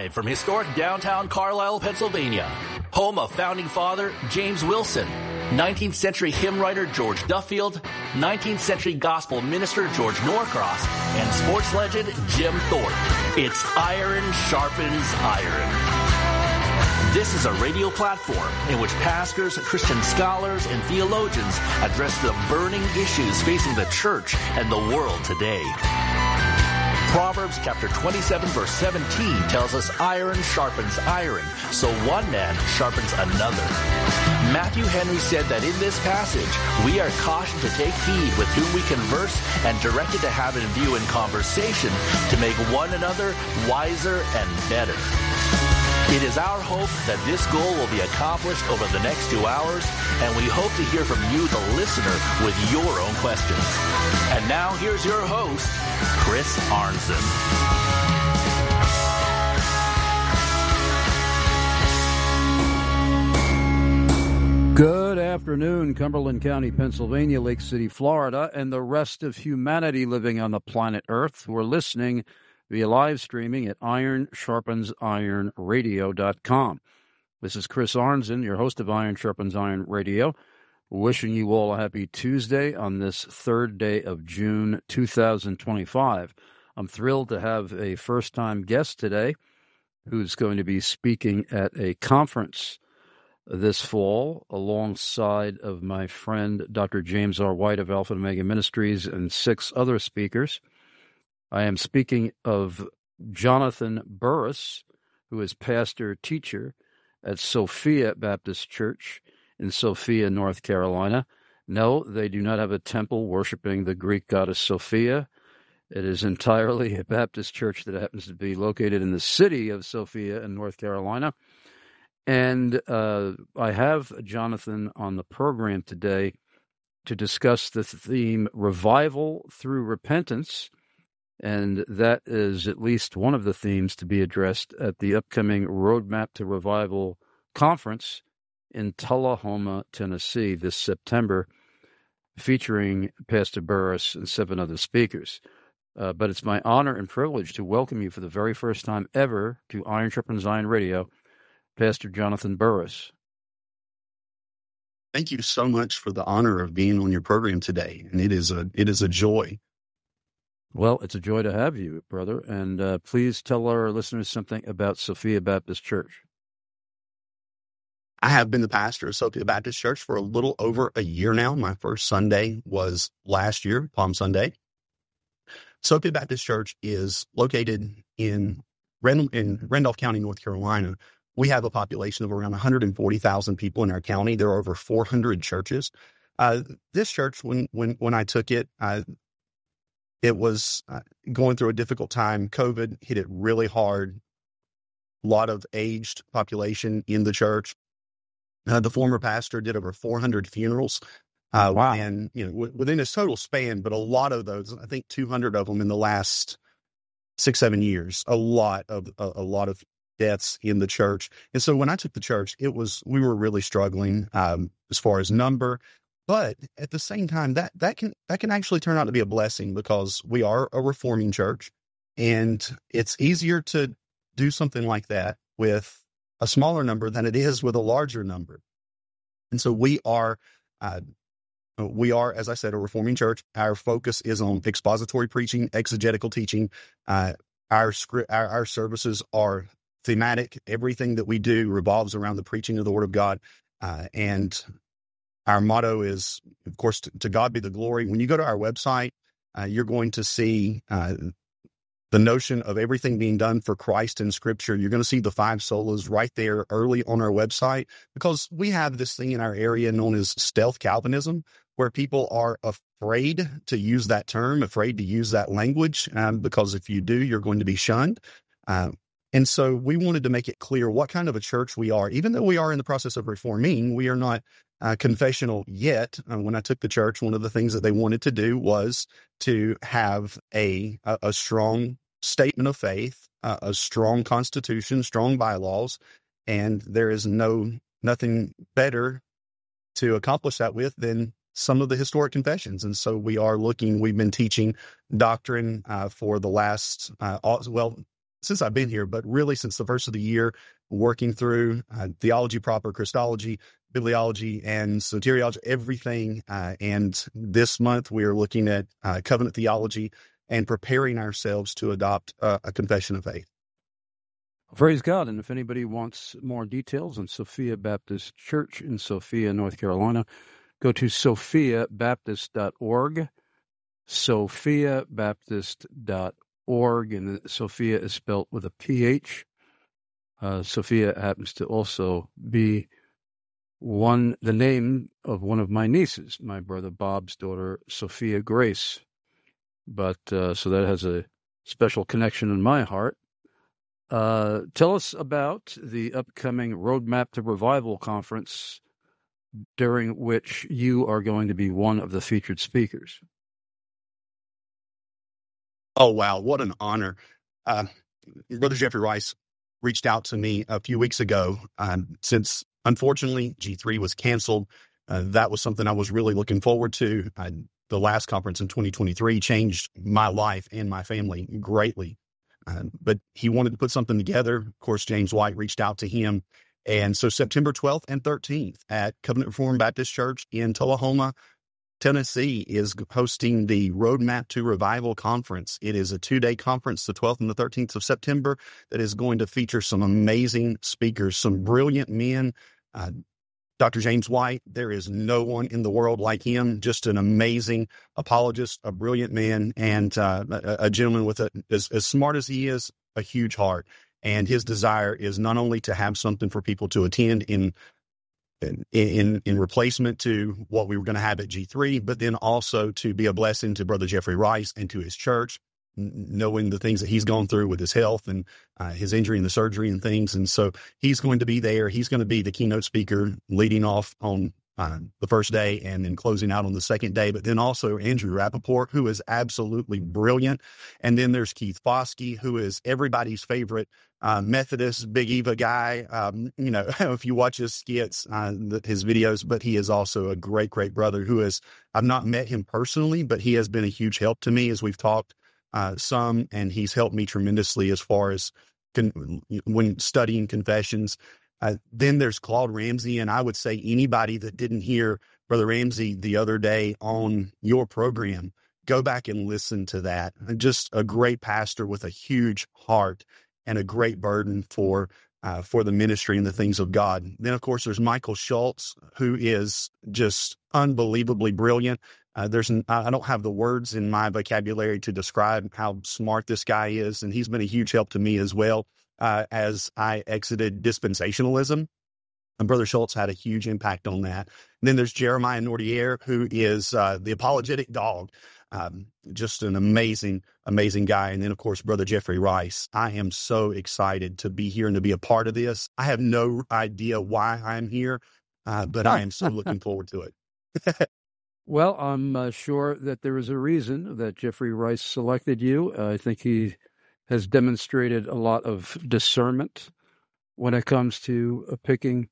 Live from historic downtown Carlisle, Pennsylvania, home of founding father James Wilson, 19th century hymn writer George Duffield, 19th century gospel minister George Norcross, and sports legend Jim Thorpe. It's Iron Sharpens Iron. This is a radio platform in which pastors, Christian scholars, and theologians address the burning issues facing the church and the world today. Proverbs chapter 27 verse 17 tells us iron sharpens iron, so one man sharpens another. Matthew Henry said that in this passage, we are cautioned to take heed with whom we converse and directed to have in view in conversation to make one another wiser and better. It is our hope that this goal will be accomplished over the next 2 hours, and we hope to hear from you, the listener, with your own questions. And now here's your host, Chris Arnzen. Good afternoon, Cumberland County, Pennsylvania, Lake City, Florida, and the rest of humanity living on the planet Earth who are listening via live streaming at ironsharpensironradio.com. This is Chris Arnzen, your host of Iron Sharpens Iron Radio, wishing you all a happy Tuesday on this third day of June 2025. I'm thrilled to have a first-time guest today who's going to be speaking at a conference this fall alongside of my friend Dr. James R. White of Alpha and Omega Ministries and 6 other speakers. I am speaking of Jonathan Burris, who is pastor-teacher at Sophia Baptist Church in Sophia, North Carolina. No, they do not have a temple worshiping the Greek goddess Sophia. It is entirely a Baptist church that happens to be located in the city of Sophia in North Carolina. And I have Jonathan on the program today to discuss the theme Revival Through Repentance. And that is at least one of the themes to be addressed at the upcoming Roadmap to Revival conference in Tullahoma, Tennessee this September, featuring Pastor Burris and 7 other speakers. But it's my honor and privilege to welcome you for the very first time ever to Iron Sharpens Iron Radio, Pastor Jonathan Burris. Thank you so much for the honor of being on your program today, and it is a joy. Well, it's a joy to have you, brother. And please tell our listeners something about Sophia Baptist Church. I have been the pastor of Sophia Baptist Church for a little over a year now. My first Sunday was last year, Palm Sunday. Sophia Baptist Church is located in Randolph County, North Carolina. We have a population of around 140,000 people in our county. There are over 400 churches. This church, when I took it, it was going through a difficult time. COVID hit it really hard. A lot of aged population in the church. The former pastor did over 400 funerals. Wow. And, within his total span, but a lot of those, I think 200 of them in the last 6-7 years, a lot of deaths in the church. And so when I took the church, we were really struggling as far as number. But at the same time, that can actually turn out to be a blessing, because we are a reforming church, and it's easier to do something like that with a smaller number than it is with a larger number. And so we are, as I said, a reforming church. Our focus is on expository preaching, exegetical teaching. Our services are thematic. Everything that we do revolves around the preaching of the Word of God, and our motto is, of course, to God be the glory. When you go to our website, you're going to see the notion of everything being done for Christ in Scripture. You're going to see the 5 solas right there early on our website, because we have this thing in our area known as stealth Calvinism, where people are afraid to use that term, afraid to use that language, because if you do, you're going to be shunned. And so we wanted to make it clear what kind of a church we are. Even though we are in the process of reforming, we are not confessional yet. When I took the church, one of the things that they wanted to do was to have a strong statement of faith, a strong constitution, strong bylaws, and there is nothing better to accomplish that with than some of the historic confessions. And so we've been teaching doctrine for the last, since I've been here, but really since the first of the year, working through theology proper, Christology, bibliology, and soteriology, everything. And this month we are looking at covenant theology and preparing ourselves to adopt a confession of faith. Praise God. And if anybody wants more details on Sophia Baptist Church in Sophia, North Carolina, go to sophiabaptist.org, sophiabaptist.org, and Sophia is spelled with a PH. Sophia happens to also be the name of one of my nieces, my brother Bob's daughter, Sophia Grace. But so that has a special connection in my heart. Tell us about the upcoming Roadmap to Revival conference, during which you are going to be one of the featured speakers. Oh, wow. What an honor. Brother Jeffrey Rice reached out to me a few weeks ago. Since, unfortunately, G3 was canceled, that was something I was really looking forward to. The last conference in 2023 changed my life and my family greatly. But he wanted to put something together. Of course, James White reached out to him. And so September 12th and 13th at Covenant Reformed Baptist Church in Tullahoma, Tennessee is hosting the Roadmap to Revival Conference. It is a 2-day conference, the 12th and the 13th of September, that is going to feature some amazing speakers, some brilliant men. Dr. James White, there is no one in the world like him, just an amazing apologist, a brilliant man, and a gentleman with as smart as he is, a huge heart. And his desire is not only to have something for people to attend in replacement to what we were going to have at G3, but then also to be a blessing to Brother Jeffrey Rice and to his church, knowing the things that he's gone through with his health and his injury and the surgery and things. And so he's going to be there. He's going to be the keynote speaker leading off on the first day and then closing out on the second day. But then also Andrew Rappaport, who is absolutely brilliant. And then there's Keith Foskey, who is everybody's favorite Methodist Big Eva guy. If you watch his skits, his videos, but he is also a great, great brother who is, I've not met him personally, but he has been a huge help to me as we've talked some, and he's helped me tremendously as far as when studying confessions. Then there's Claude Ramsey, and I would say anybody that didn't hear Brother Ramsey the other day on your program, go back and listen to that. Just a great pastor with a huge heart and a great burden for the ministry and the things of God. Then, of course, there's Michael Schultz, who is just unbelievably brilliant. I don't have the words in my vocabulary to describe how smart this guy is, and he's been a huge help to me as well. As I exited dispensationalism, and Brother Schultz had a huge impact on that. And then there's Jeremiah Nordier, who is the apologetic dog, just an amazing, amazing guy. And then, of course, Brother Jeffrey Rice. I am so excited to be here and to be a part of this. I have no idea why I'm here, but I am so looking forward to it. Well, I'm sure that there is a reason that Jeffrey Rice selected you. I think he has demonstrated a lot of discernment when it comes to picking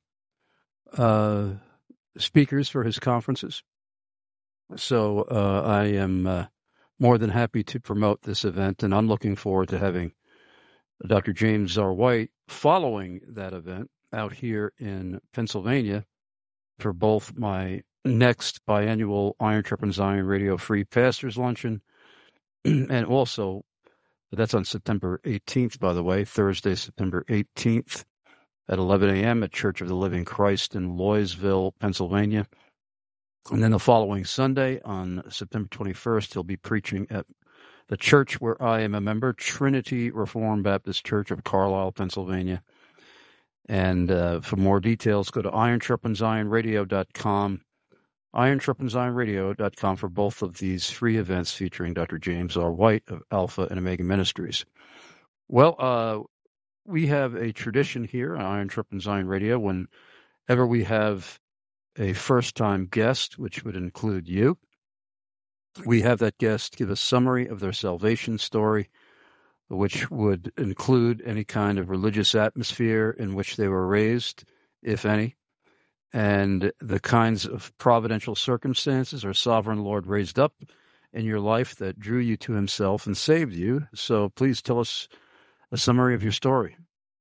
speakers for his conferences. So I am more than happy to promote this event, and I'm looking forward to having Dr. James R. White following that event out here in Pennsylvania for both my next biannual Iron Sharpens Iron Radio Free Pastors Luncheon, and also that's on September 18th, by the way, Thursday, September 18th at 11 a.m. at Church of the Living Christ in Loysville, Pennsylvania. And then the following Sunday, on September 21st, he'll be preaching at the church where I am a member, Trinity Reformed Baptist Church of Carlisle, Pennsylvania. And for more details, go to IronSharpensIronRadio.com, IronSharpensIronRadio.com for both of these free events featuring Dr. James R. White of Alpha and Omega Ministries. Well, we have a tradition here on Iron Sharpens Iron Radio. Whenever we have a first-time guest, which would include you, we have that guest give a summary of their salvation story, which would include any kind of religious atmosphere in which they were raised, if any, and the kinds of providential circumstances our sovereign Lord raised up in your life that drew you to himself and saved you. So please tell us a summary of your story.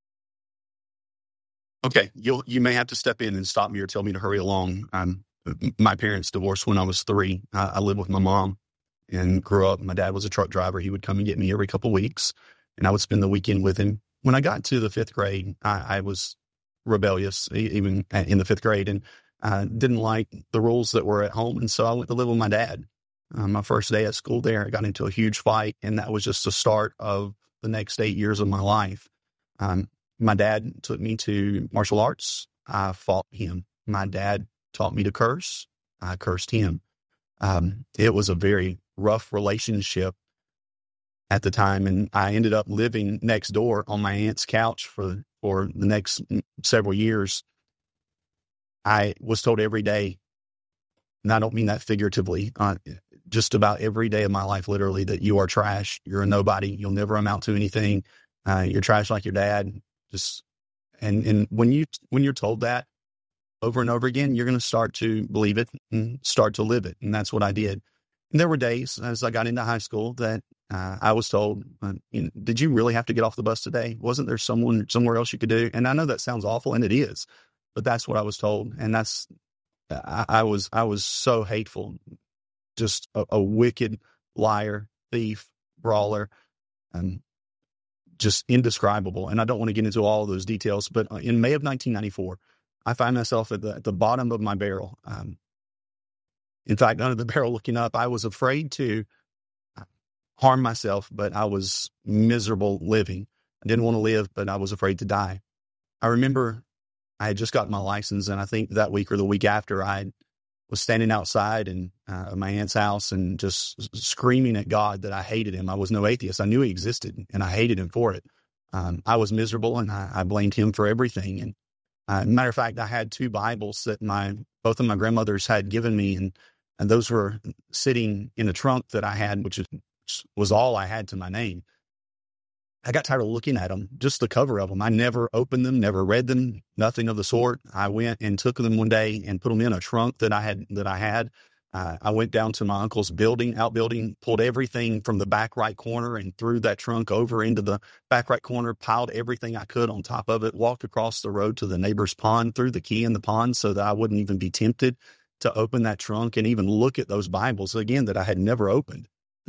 Okay, you may have to step in and stop me or tell me to hurry along. My parents divorced when I was 3. I lived with my mom and grew up. My dad was a truck driver. He would come and get me every couple of weeks, and I would spend the weekend with him. When I got to the 5th grade, I was rebellious, even in the 5th grade, and didn't like the rules that were at home. And so I went to live with my dad. My first day at school there, I got into a huge fight, and that was just the start of the next 8 years of my life. My dad took me to martial arts. I fought him. My dad taught me to curse. I cursed him. It was a very rough relationship at the time, and I ended up living next door on my aunt's couch for the next several years. I was told every day, and I don't mean that figuratively, just about every day of my life, literally, that you are trash. You're a nobody. You'll never amount to anything. You're trash like your dad. And when you're told that over and over again, you're going to start to believe it and start to live it. And that's what I did. And there were days as I got into high school that I was told, did you really have to get off the bus today? Wasn't there somewhere else you could do? And I know that sounds awful, and it is, but that's what I was told. And I was so hateful, just a wicked liar, thief, brawler, and just indescribable. And I don't want to get into all of those details, but in May of 1994, I find myself at the bottom of my barrel. In fact, under the barrel looking up, I was afraid to harm myself, but I was miserable living. I didn't want to live, but I was afraid to die. I remember I had just gotten my license, and I think that week or the week after, I was standing outside my aunt's house and just screaming at God that I hated him. I was no atheist. I knew he existed, and I hated him for it. I was miserable, and I blamed him for everything. And matter of fact, I had 2 Bibles that both of my grandmothers had given me, and those were sitting in a trunk that I had, which was all I had to my name. I got tired of looking at them, just the cover of them. I never opened them, never read them, nothing of the sort. I went and took them one day and put them in a trunk that I had. I went down to my uncle's outbuilding, pulled everything from the back right corner and threw that trunk over into the back right corner, piled everything I could on top of it, walked across the road to the neighbor's pond, threw the key in the pond so that I wouldn't even be tempted to open that trunk and even look at those Bibles again that I had never opened.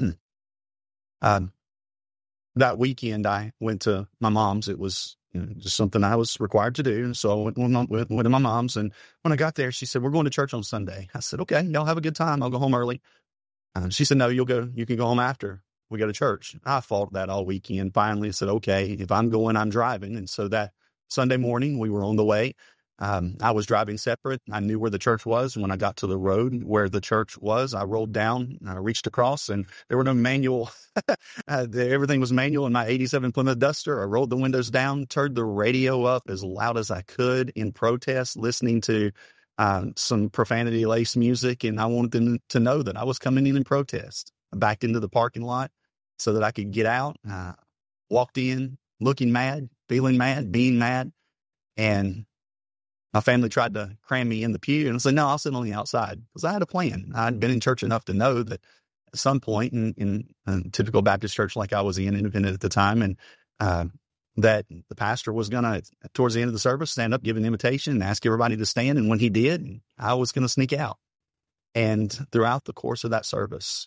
That weekend, I went to my mom's. It was just something I was required to do. And so I went to my mom's. And when I got there, she said, "We're going to church on Sunday." I said, "Okay, y'all have a good time. I'll go home early." She said, "No, you can go home after we go to church." I fought that all weekend. Finally, I said, "Okay, if I'm going, I'm driving." And so that Sunday morning, we were on the way. I was driving separate. I knew where the church was. When I got to the road where the church was, I rolled down, I reached across, and there were no manual. Everything was manual in my 87 Plymouth Duster. I rolled the windows down, turned the radio up as loud as I could in protest, listening to some profanity-laced music, and I wanted them to know that I was coming in protest. I backed into the parking lot so that I could get out. Walked in looking mad, feeling mad, being mad, and my family tried to cram me in the pew, and I said, "No, I'll sit on the outside," because I had a plan. I'd been in church enough to know that at some point in a typical Baptist church like I was in, independent at the time, and that the pastor was going to, towards the end of the service, stand up, give an invitation, and ask everybody to stand. And when he did, I was going to sneak out. And throughout the course of that service,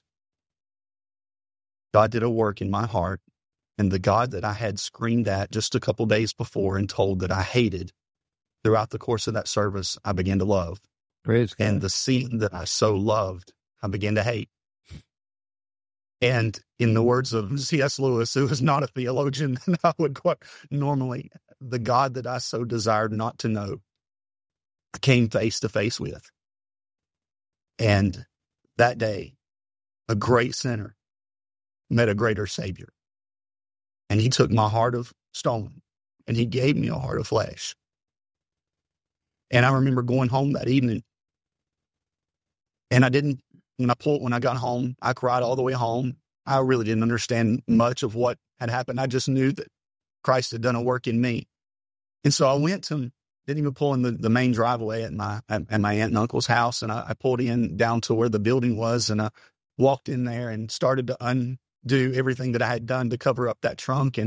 God did a work in my heart, and the God that I had screamed at just a couple days before and told that I hated, throughout the course of that service, I began to love. Praise God. And the sin that I so loved, I began to hate. And in the words of C.S. Lewis, who is not a theologian, and I would quote normally, the God that I so desired not to know, I came face to face with. And that day, a great sinner met a greater Savior. And he took my heart of stone, and he gave me a heart of flesh. And I remember going home that evening, and when I got home, I cried all the way home. I really didn't understand much of what had happened. I just knew that Christ had done a work in me. And so I went to, didn't even pull in the main driveway at my aunt and uncle's house. And I pulled in down to where the building was, and I walked in there and started to undo everything that I had done to cover up that trunk. And I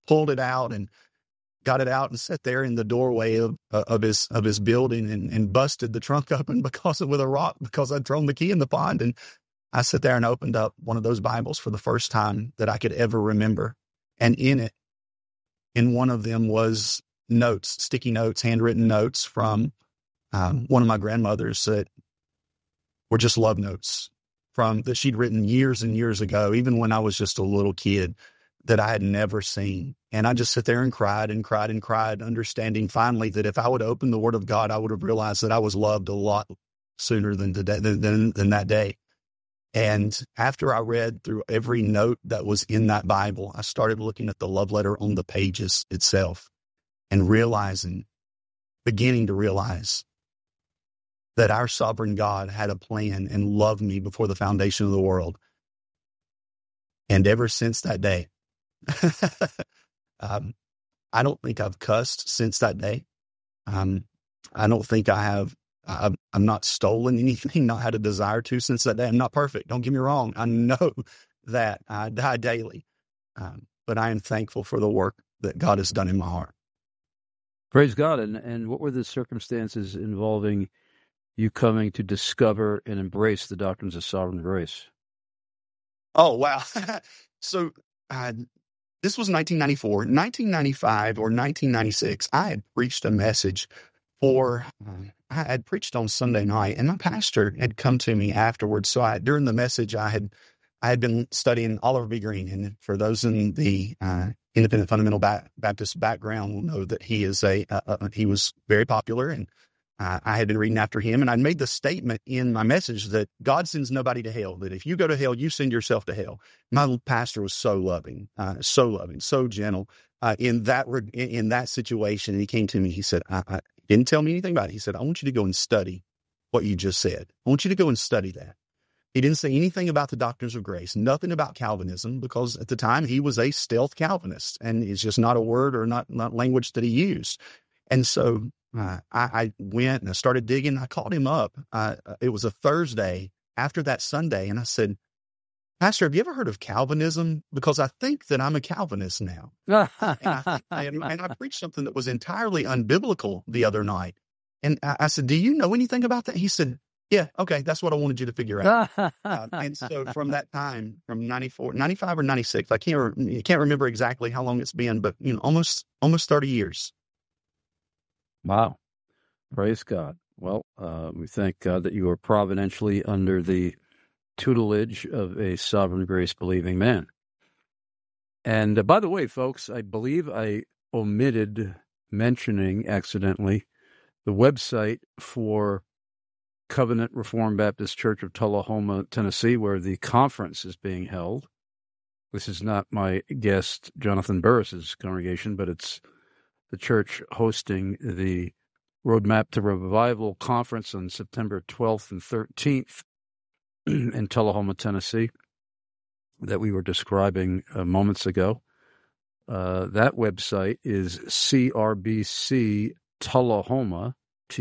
pulled it out and got it out and sat there in the doorway of his building and busted the trunk open with a rock because I'd thrown the key in the pond. And I sat there and opened up one of those Bibles for the first time that I could ever remember. And in one of them was notes, sticky notes, handwritten notes from one of my grandmothers that were just love notes that she'd written years and years ago, even when I was just a little kid, that I had never seen. And I just sat there and cried and cried and cried, understanding finally that if I would open the Word of God, I would have realized that I was loved a lot sooner than that day. And after I read through every note that was in that Bible, I started looking at the love letter on the pages itself and beginning to realize that our sovereign God had a plan and loved me before the foundation of the world. And ever since that day, I don't think I've cussed since that day. I don't think I have. I'm not stolen anything, not had a desire to since that day. I'm not perfect. Don't get me wrong. I know that I die daily, but I am thankful for the work that God has done in my heart. Praise God. And what were the circumstances involving you coming to discover and embrace the doctrines of sovereign grace? Oh, wow. So this was 1994. 1995 or 1996, I had preached a message I had preached on Sunday night, and my pastor had come to me afterwards. So during the message, I had been studying Oliver B. Greene. And for those in the Independent Fundamental Baptist background will know that he was very popular, and I had been reading after him, and I'd made the statement in my message that God sends nobody to hell, that if you go to hell, you send yourself to hell. My pastor was so loving, so gentle in that situation. And he came to me, he said, I didn't tell me anything about it. He said, I want you to go and study what you just said. I want you to go and study that. He didn't say anything about the doctrines of grace, nothing about Calvinism, because at the time he was a stealth Calvinist, and it's just not a word or not language that he used. And so I went and I started digging. I called him up. It was a Thursday after that Sunday, and I said, Pastor, have you ever heard of Calvinism? Because I think that I'm a Calvinist now. and I preached something that was entirely unbiblical the other night. And I said, do you know anything about that? He said, yeah, okay, that's what I wanted you to figure out. And so from that time, from 95 or 96, I can't remember exactly how long it's been, but almost 30 years. Wow. Praise God. Well, we thank God that you are providentially under the tutelage of a sovereign grace believing man. And by the way, folks, I believe I omitted mentioning accidentally the website for Covenant Reformed Baptist Church of Tullahoma, Tennessee, where the conference is being held. This is not my guest, Jonathan Burris's congregation, but it's the church hosting the Roadmap to Revival Conference on September 12th and 13th in Tullahoma, Tennessee, that we were describing moments ago. That website is CRBC Tullahoma,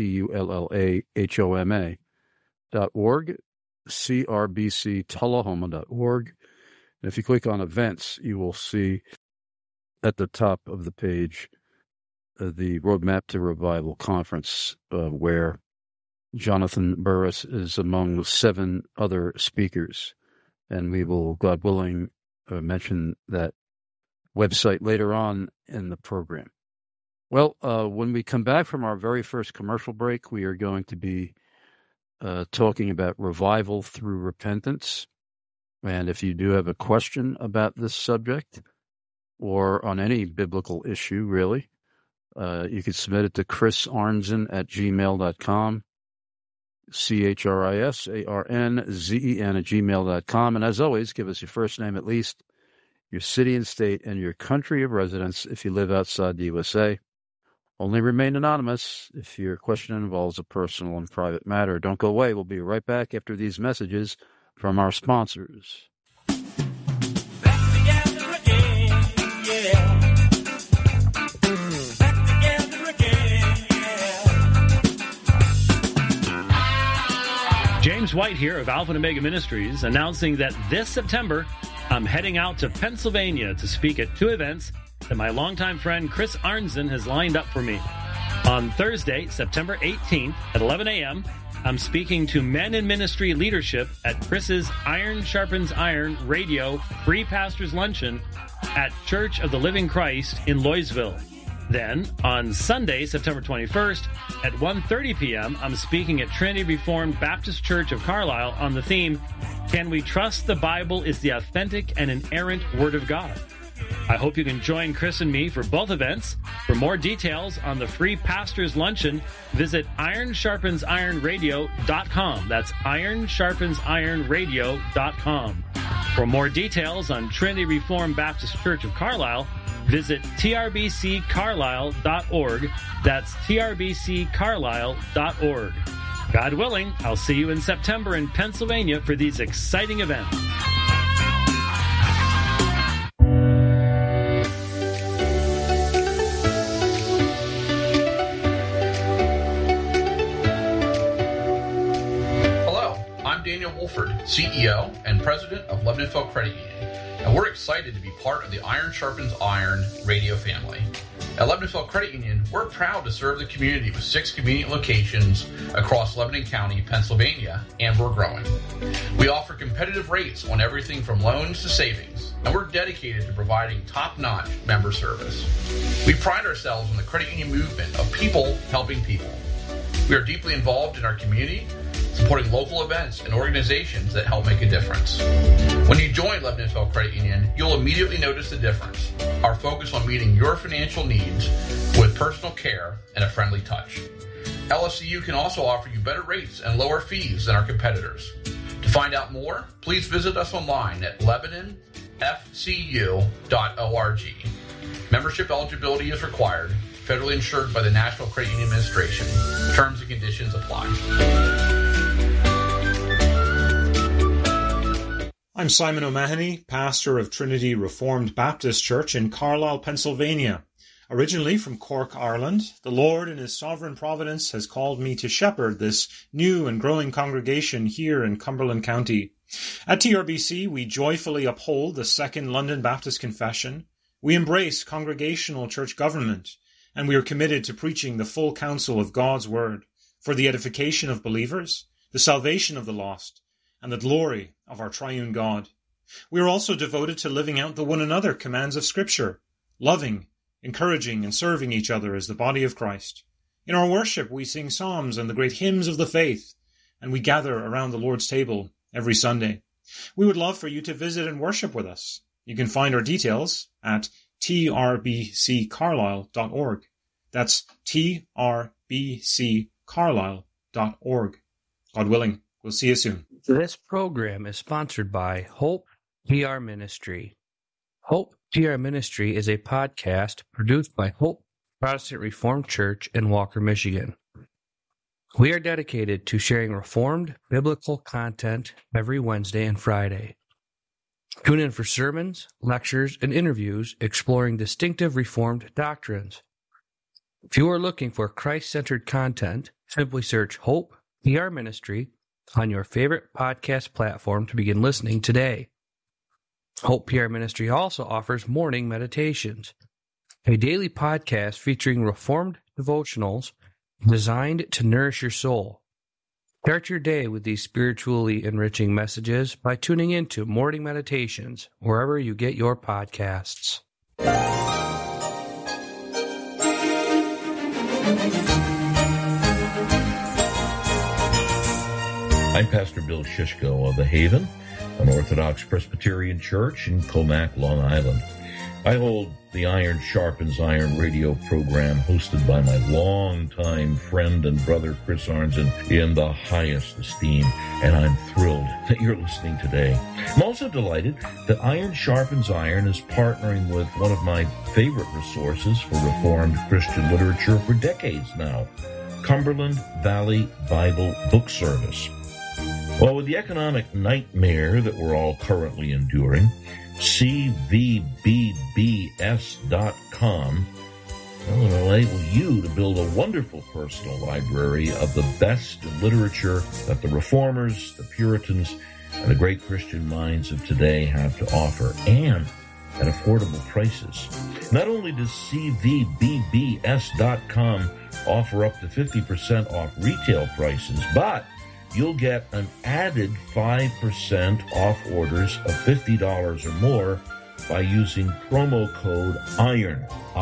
TULLAHOMA.org, CRBCTullahoma.org. And if you click on events, you will see at the top of the page the Roadmap to Revival Conference, where Jonathan Burris is among 7 other speakers. And we will, God willing, mention that website later on in the program. Well, when we come back from our very first commercial break, we are going to be talking about revival through repentance. And if you do have a question about this subject or on any biblical issue, really, you can submit it to chrisarnzen@gmail.com, CHRISARNZEN@gmail.com. And as always, give us your first name at least, your city and state, and your country of residence if you live outside the USA. Only remain anonymous if your question involves a personal and private matter. Don't go away. We'll be right back after these messages from our sponsors. Back together again, yeah. Back together again, yeah. James White here of Alpha and Omega Ministries, announcing that this September, I'm heading out to Pennsylvania to speak at 2 events that my longtime friend Chris Arnzen has lined up for me. On Thursday, September 18th at 11 a.m., I'm speaking to men in ministry leadership at Chris's Iron Sharpens Iron Radio Free Pastors Luncheon at Church of the Living Christ in Loysville. Then, on Sunday, September 21st, at 1:30 p.m., I'm speaking at Trinity Reformed Baptist Church of Carlisle on the theme, Can We Trust the Bible is the Authentic and Inerrant Word of God? I hope you can join Chris and me for both events. For more details on the Free Pastors Luncheon, visit ironsharpensironradio.com. That's ironsharpensironradio.com. For more details on Trinity Reformed Baptist Church of Carlisle, visit trbccarlisle.org. That's trbccarlisle.org. God willing, I'll see you in September in Pennsylvania for these exciting events. Hello, I'm Daniel Wolford, CEO and President of Lebanonville Credit Union, and we're excited to be part of the Iron Sharpens Iron radio family. At Lebanonville Credit Union, we're proud to serve the community with 6 convenient locations across Lebanon County, Pennsylvania, and we're growing. We offer competitive rates on everything from loans to savings, and we're dedicated to providing top-notch member service. We pride ourselves on the credit union movement of people helping people. We are deeply involved in our community, supporting local events and organizations that help make a difference. When you join Lebanonville Credit Union, you'll immediately notice the difference. Our focus on meeting your financial needs with personal care and a friendly touch. LFCU can also offer you better rates and lower fees than our competitors. To find out more, please visit us online at LebanonFCU.org. Membership eligibility is required, federally insured by the National Credit Union Administration. Terms and conditions apply. I'm Simon O'Mahony, pastor of Trinity Reformed Baptist Church in Carlisle, Pennsylvania. Originally from Cork, Ireland, the Lord in His sovereign providence has called me to shepherd this new and growing congregation here in Cumberland County. At TRBC, we joyfully uphold the Second London Baptist Confession. We embrace congregational church government, and we are committed to preaching the full counsel of God's Word for the edification of believers, the salvation of the lost, and the glory of our triune God. We are also devoted to living out the one another commands of Scripture, loving, encouraging, and serving each other as the body of Christ. In our worship, we sing psalms and the great hymns of the faith, and we gather around the Lord's table every Sunday. We would love for you to visit and worship with us. You can find our details at trbccarlisle.org. That's trbccarlisle.org. God willing, we'll see you soon. This program is sponsored by Hope PR Ministry. Hope PR Ministry is a podcast produced by Hope Protestant Reformed Church in Walker, Michigan. We are dedicated to sharing Reformed biblical content every Wednesday and Friday. Tune in for sermons, lectures, and interviews exploring distinctive Reformed doctrines. If you are looking for Christ-centered content, simply search Hope PR Ministry on your favorite podcast platform to begin listening today. Hope PR Ministry also offers morning meditations, a daily podcast featuring Reformed devotionals designed to nourish your soul. Start your day with these spiritually enriching messages by tuning into Morning Meditations wherever you get your podcasts. I'm Pastor Bill Shishko of The Haven, an Orthodox Presbyterian church in Comac, Long Island. I hold the Iron Sharpens Iron radio program hosted by my longtime friend and brother Chris Arnzen in the highest esteem, and I'm thrilled that you're listening today. I'm also delighted that Iron Sharpens Iron is partnering with one of my favorite resources for Reformed Christian literature for decades now, Cumberland Valley Bible Book Service. Well, with the economic nightmare that we're all currently enduring, cvbbs.com will enable you to build a wonderful personal library of the best literature that the Reformers, the Puritans, and the great Christian minds of today have to offer, and at affordable prices. Not only does CVBBS.com offer up to 50% off retail prices, but you'll get an added 5% off orders of $50 or more by using promo code IRON,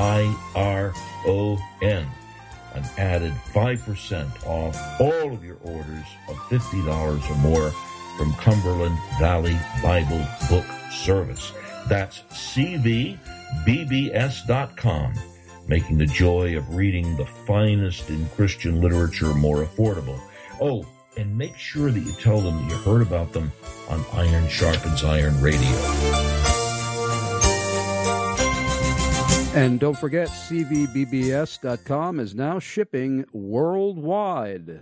I-R-O-N. An added 5% off all of your orders of $50 or more from Cumberland Valley Bible Book Service. That's CVBBS.com, making the joy of reading the finest in Christian literature more affordable. Oh, and make sure that you tell them that you heard about them on Iron Sharpens Iron Radio. And don't forget, CVBBS.com is now shipping worldwide.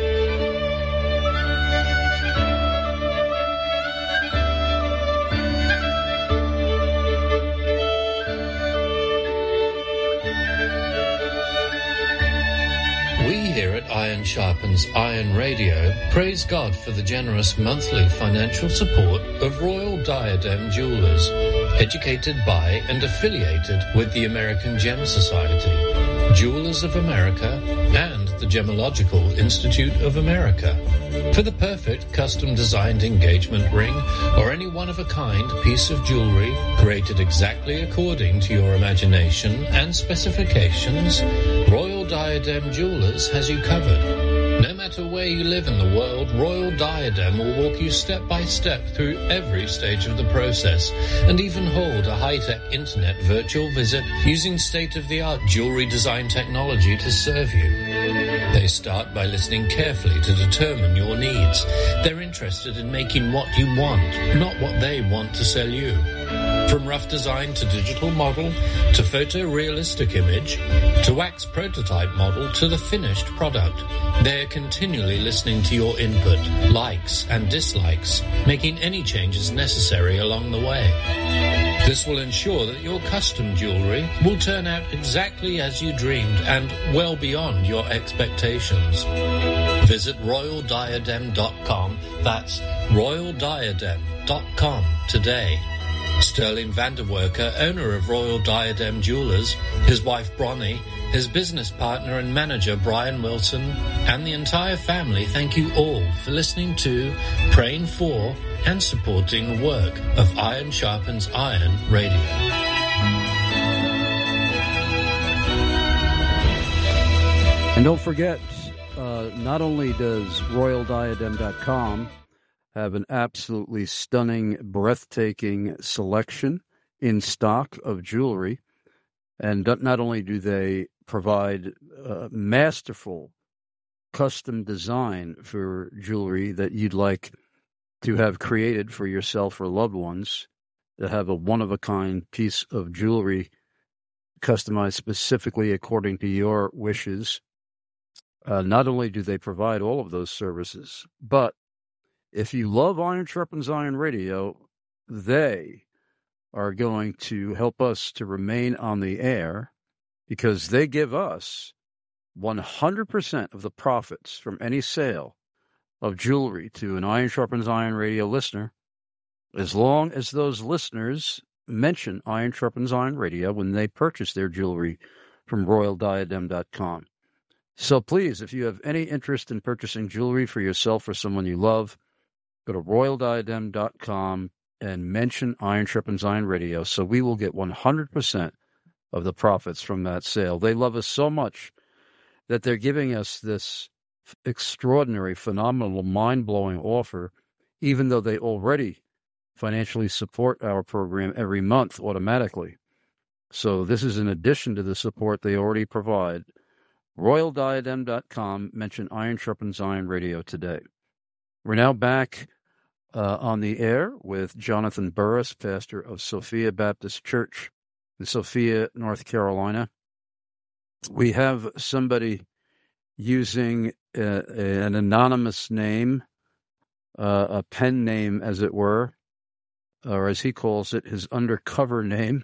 Here at Iron Sharpens Iron Radio, praise God for the generous monthly financial support of Royal Diadem Jewelers, educated by and affiliated with the American Gem Society, Jewelers of America, and the Gemological Institute of America. For the perfect custom-designed engagement ring or any one-of-a-kind piece of jewelry created exactly according to your imagination and specifications, Royal Diadem Jewelers has you covered. No matter where you live in the world, Royal Diadem will walk you step by step through every stage of the process and even hold a high-tech internet virtual visit using state-of-the-art jewelry design technology to serve you. They start by listening carefully to determine your needs. They're interested in making what you want, not what they want to sell you. From rough design to digital model, to photorealistic image, to wax prototype model, to the finished product, they're continually listening to your input, likes and dislikes, making any changes necessary along the way. This will ensure that your custom jewelry will turn out exactly as you dreamed and well beyond your expectations. Visit royaldiadem.com. That's royaldiadem.com today. Sterling Vanderwerker, owner of Royal Diadem Jewelers, his wife Bronnie, his business partner and manager Brian Wilson, and the entire family thank you all for listening to, praying for, and supporting the work of Iron Sharpens Iron Radio. And don't forget, not only does RoyalDiadem.com have an absolutely stunning, breathtaking selection in stock of jewelry, and not only do they provide masterful custom design for jewelry that you'd like to have created for yourself or loved ones, to have a one-of-a-kind piece of jewelry customized specifically according to your wishes. Not only do they provide all of those services, but if you love Iron Sharpens Iron Radio, they are going to help us to remain on the air because they give us 100% of the profits from any sale of jewelry to an Iron Sharpens Iron Radio listener, as long as those listeners mention Iron Sharpens Iron Radio when they purchase their jewelry from RoyalDiadem.com. So please, if you have any interest in purchasing jewelry for yourself or someone you love, go to RoyalDiadem.com and mention Iron Sharpens Iron Radio, so we will get 100% of the profits from that sale. They love us so much that they're giving us this extraordinary, phenomenal, mind-blowing offer, even though they already financially support our program every month automatically. So this is in addition to the support they already provide. RoyalDiadem.com, mention Iron Sharpens Iron Radio today. We're now back on the air with Jonathan Burris, pastor of Sophia Baptist Church in Sophia, North Carolina. We have somebody using an anonymous name, a pen name, as it were, or as he calls it, his undercover name.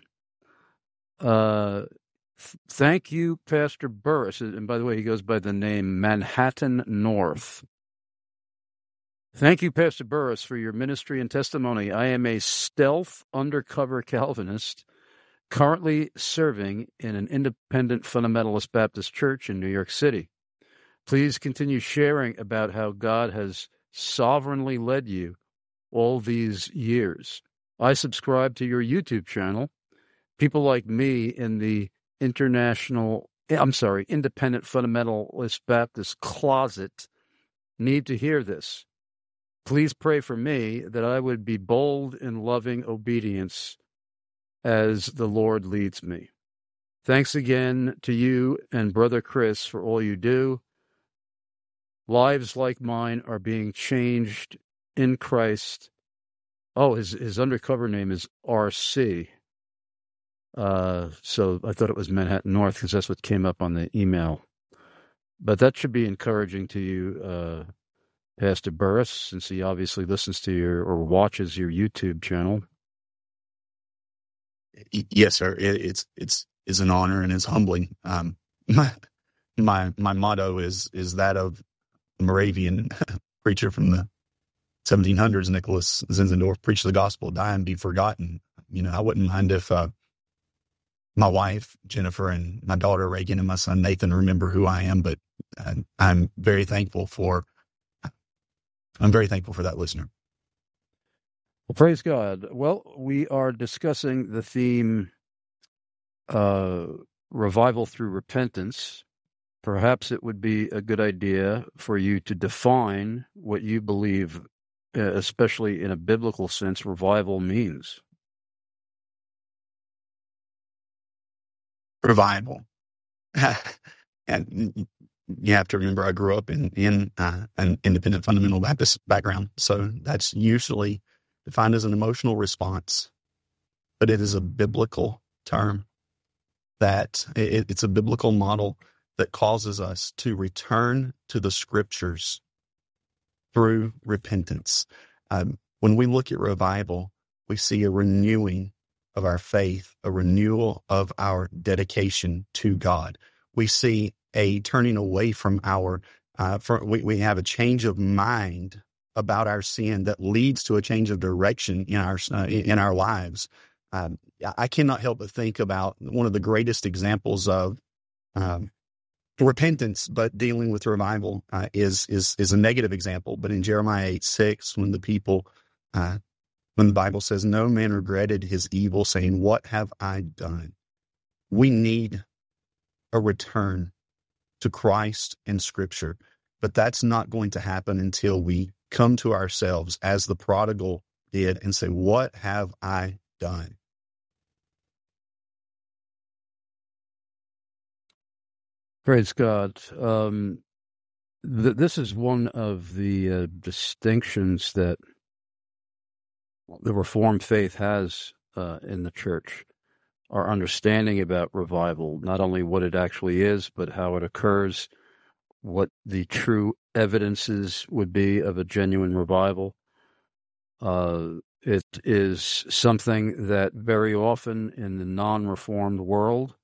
Thank you, Pastor Burris. And by the way, he goes by the name Manhattan North. Thank you, Pastor Burris, for your ministry and testimony. I am a stealth undercover Calvinist currently serving in an independent fundamentalist Baptist church in New York City. Please continue sharing about how God has sovereignly led you all these years. I subscribe to your YouTube channel. People like me in the independent fundamentalist Baptist closet need to hear this. Please pray for me that I would be bold in loving obedience as the Lord leads me. Thanks again to you and Brother Chris for all you do. Lives like mine are being changed in Christ. Oh, his undercover name is RC. So I thought it was Manhattan North because that's what came up on the email. But that should be encouraging to you, Pastor Burris, since he obviously listens to or watches your YouTube channel. Yes, sir. It's an honor and it's humbling. My motto is that of a Moravian preacher from the 1700s, Nicholas Zinzendorf, preach the gospel, die and be forgotten. I wouldn't mind if my wife, Jennifer, and my daughter, Reagan, and my son, Nathan, remember who I am, but I'm very thankful for that listener. Well, praise God. Well, we are discussing the theme, revival through repentance. Perhaps it would be a good idea for you to define what you believe, especially in a biblical sense, revival means. Revival. And you have to remember I grew up in an independent fundamental Baptist background. So that's usually defined as an emotional response, but it is a biblical term that it's a biblical model that causes us to return to the scriptures through repentance. When we look at revival, we see a renewing of our faith, a renewal of our dedication to God. We see a turning away from we have a change of mind about our sin that leads to a change of direction in our lives. I cannot help but think about one of the greatest examples of repentance, but dealing with revival is a negative example. But in Jeremiah 8:6, when the Bible says, "No man regretted his evil, saying, 'What have I done?'" We need a return to Christ and Scripture, but that's not going to happen until we come to ourselves as the prodigal did and say, "What have I done?" Praise God. This is one of the distinctions that the Reformed faith has in the church. Our understanding about revival, not only what it actually is, but how it occurs, what the true evidences would be of a genuine revival. It is something that very often in the non-Reformed world,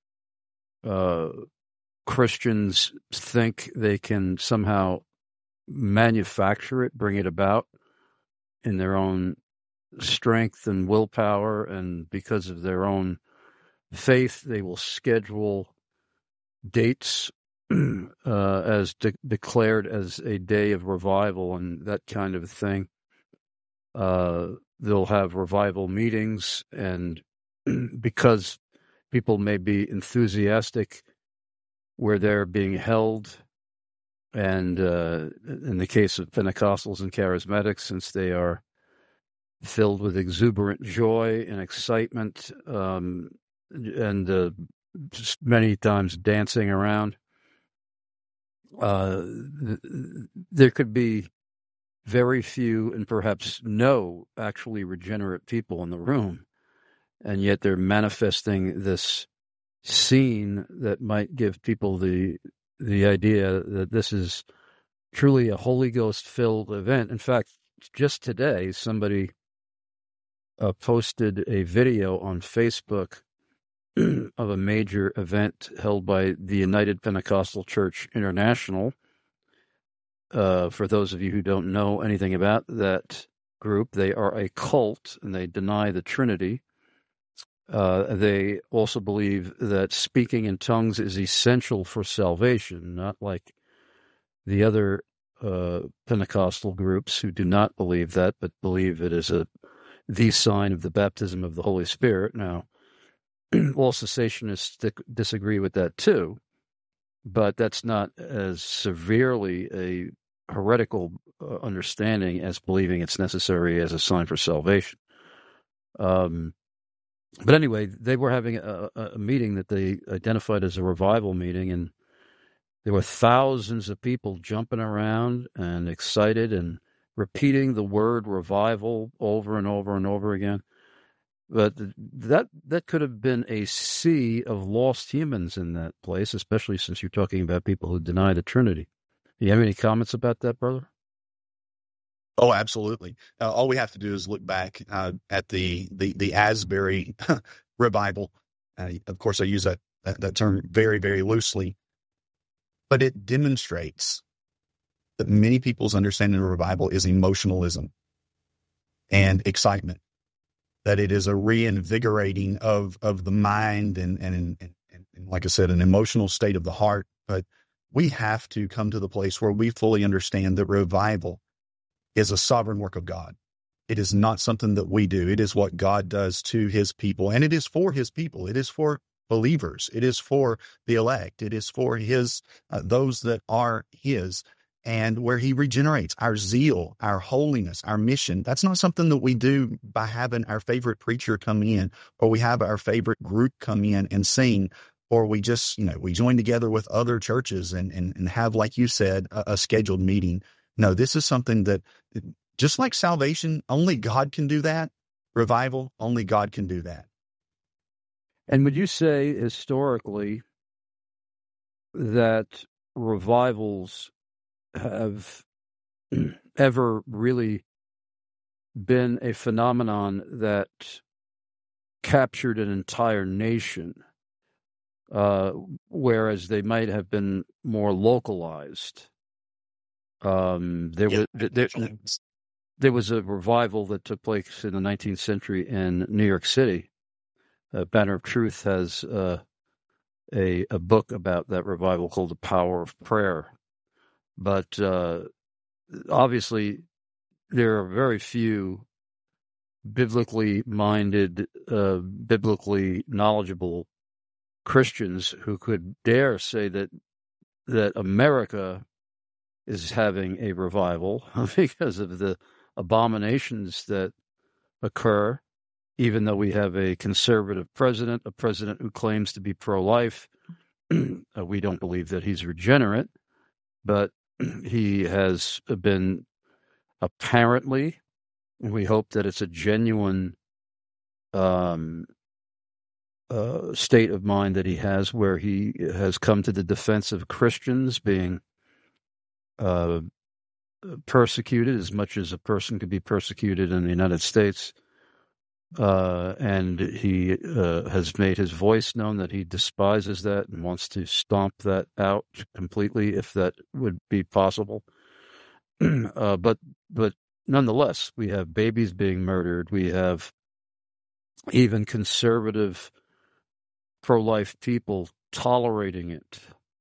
Christians think they can somehow manufacture it, bring it about in their own strength and willpower, and because of their own faith, they will schedule dates as declared as a day of revival and that kind of thing. They'll have revival meetings, and because people may be enthusiastic where they're being held, and in the case of Pentecostals and Charismatics, since they are filled with exuberant joy and excitement, and just many times dancing around, there could be very few and perhaps no actually regenerate people in the room, and yet they're manifesting this scene that might give people the idea that this is truly a Holy Ghost filled event. In fact, just today, somebody posted a video on Facebook of a major event held by the United Pentecostal Church International. For those of you who don't know anything about that group, they are a cult and they deny the Trinity. They also believe that speaking in tongues is essential for salvation, not like the other Pentecostal groups who do not believe that, but believe it is the sign of the baptism of the Holy Spirit. Now, all cessationists disagree with that too, but that's not as severely a heretical understanding as believing it's necessary as a sign for salvation. But anyway, they were having a meeting that they identified as a revival meeting, and there were thousands of people jumping around and excited and repeating the word revival over and over and over again. But that could have been a sea of lost humans in that place, especially since you're talking about people who deny the Trinity. Do you have any comments about that, brother? Oh, absolutely. All we have to do is look back at the Asbury revival. Of course, I use that term very, very loosely, but it demonstrates that many people's understanding of revival is emotionalism and excitement, that it is a reinvigorating of the mind and like I said, an emotional state of the heart. But we have to come to the place where we fully understand that revival is a sovereign work of God. It is not something that we do. It is what God does to his people, and it is for his people. It is for believers. It is for the elect. It is for his those that are his, and where he regenerates our zeal, our holiness, our mission. That's not something that we do by having our favorite preacher come in, or we have our favorite group come in and sing, or we just, we join together with other churches and have, like you said, a scheduled meeting. No, this is something that, just like salvation, only God can do that. Revival, only God can do that. And would you say historically that revivals have ever really been a phenomenon that captured an entire nation, whereas they might have been more localized? There was a revival that took place in the 19th century in New York City. Banner of Truth has a book about that revival called The Power of Prayer. But obviously, there are very few biblically minded, biblically knowledgeable Christians who could dare say that America is having a revival because of the abominations that occur, even though we have a conservative president, a president who claims to be pro-life. We don't believe that he's regenerate, but he has been apparently, we hope that it's a genuine state of mind that he has, where he has come to the defense of Christians being persecuted as much as a person could be persecuted in the United States. And he has made his voice known that he despises that and wants to stomp that out completely if that would be possible. But nonetheless, we have babies being murdered. We have even conservative pro-life people tolerating it,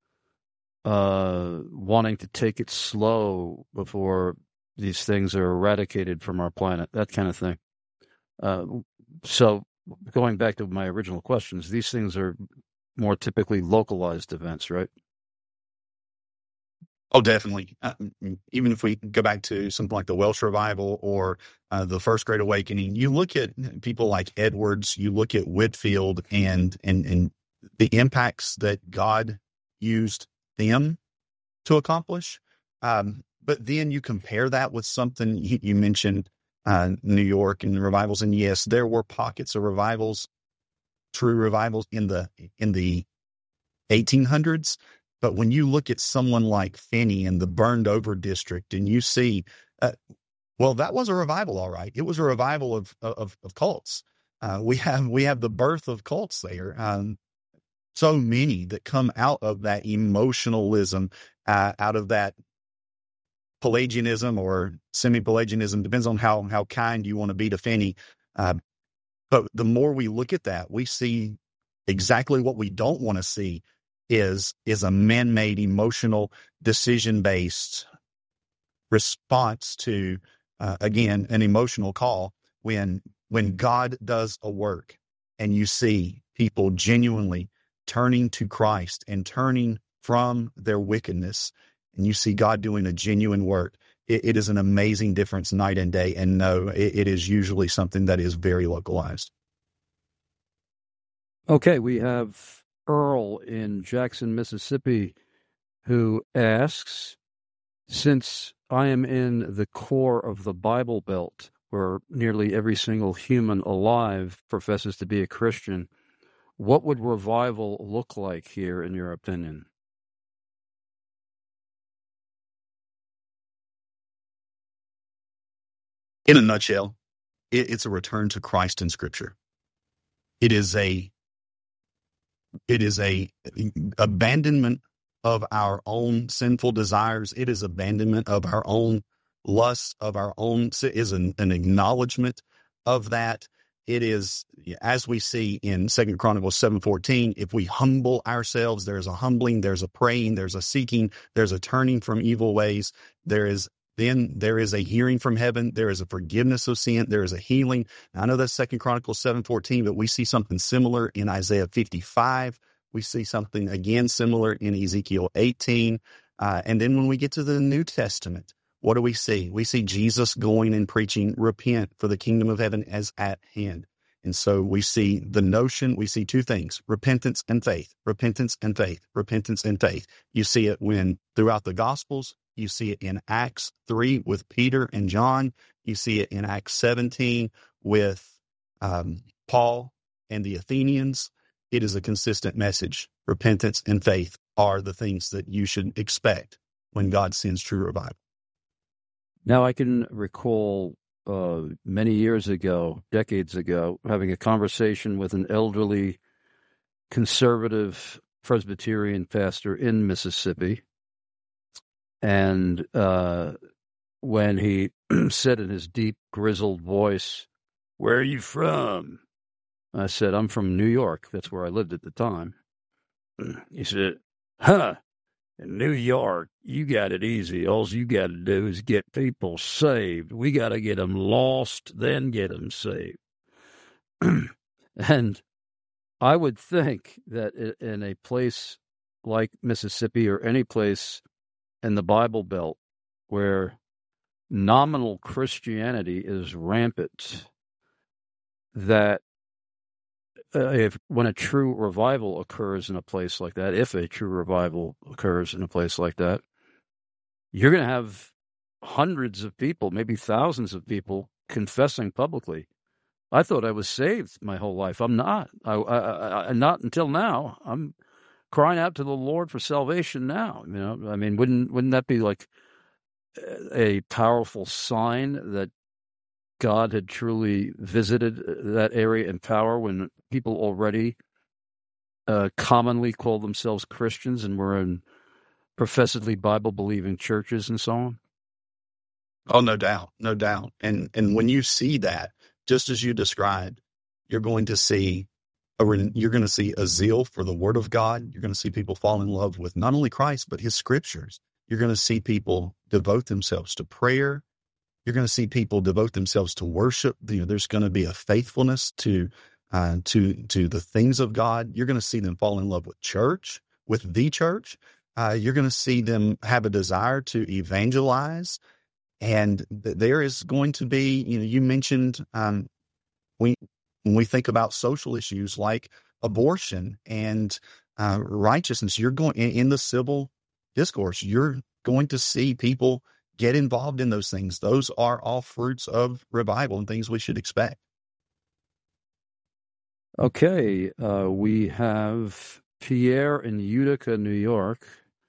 wanting to take it slow before these things are eradicated from our planet, that kind of thing. So going back to my original questions, these things are more typically localized events, right? Oh, definitely. Even if we go back to something like the Welsh Revival or the First Great Awakening, you look at people like Edwards, you look at Whitefield, and the impacts that God used them to accomplish. But then you compare that with something you mentioned, New York and revivals, and yes, there were pockets of revivals, true revivals in the 1800s. But when you look at someone like Finney in the burned over district, and you see, well, that was a revival, all right. It was a revival of cults. We have the birth of cults there. So many that come out of that emotionalism, out of that Pelagianism or semi-Pelagianism, depends on how kind you want to be to Finney. But the more we look at that, we see exactly what we don't want to see is a man-made, emotional, decision-based response to, again, an emotional call. When God does a work and you see people genuinely turning to Christ and turning from their wickedness, and you see God doing a genuine work, it is an amazing difference night and day. And no, it is usually something that is very localized. Okay, we have Earl in Jackson, Mississippi, who asks, since I am in the core of the Bible Belt, where nearly every single human alive professes to be a Christian, what would revival look like here, in your opinion? In a nutshell, it's a return to Christ in Scripture. It is a abandonment of our own sinful desires. It is abandonment of our own lusts, of our own, is an acknowledgement of that. It is, as we see in 2 Chronicles 7:14, if we humble ourselves, there's a humbling, there's a praying, there's a seeking, there's a turning from evil ways. There is a hearing from heaven. There is a forgiveness of sin. There is a healing. Now, I know that's 2 Chronicles 7:14, but we see something similar in Isaiah 55. We see something again similar in Ezekiel 18. And then when we get to the New Testament, what do we see? We see Jesus going and preaching, repent, for the kingdom of heaven is at hand. And so we see the notion, we see two things, repentance and faith, repentance and faith, repentance and faith. You see it throughout the Gospels. You see it in Acts 3 with Peter and John. You see it in Acts 17 with Paul and the Athenians. It is a consistent message. Repentance and faith are the things that you should expect when God sends true revival. Now, I can recall many years ago, decades ago, having a conversation with an elderly conservative Presbyterian pastor in Mississippi. And when he said in his deep, grizzled voice, "Where are you from?" I said, "I'm from New York." That's where I lived at the time. He said, "In New York, you got it easy. All you got to do is get people saved. We got to get them lost, then get them saved." And I would think that in a place like Mississippi or any place in the Bible Belt where nominal Christianity is rampant, that when a true revival occurs in a place like that, if a true revival occurs in a place like that, you're going to have hundreds of people, maybe thousands of people confessing publicly, "I thought I was saved my whole life. I'm not. I not until now. I'm crying out to the Lord for salvation now." You know, I mean, wouldn't that be like a powerful sign that God had truly visited that area in power when people already commonly call themselves Christians and were in professedly Bible-believing churches and so on? Oh, no doubt, no doubt. And when you see that, just as you described, you're going to see a zeal for the Word of God. You're going to see people fall in love with not only Christ but His Scriptures. You're going to see people devote themselves to prayer. You're going to see people devote themselves to worship. There's going to be a faithfulness to the things of God. You're going to see them fall in love with church, with the church. You're going to see them have a desire to evangelize. And there is going to be, you mentioned when we think about social issues like abortion and righteousness, you're going in the civil discourse, you're going to see people get involved in those things. Those are all fruits of revival and things we should expect. Okay, we have Pierre in Utica, New York.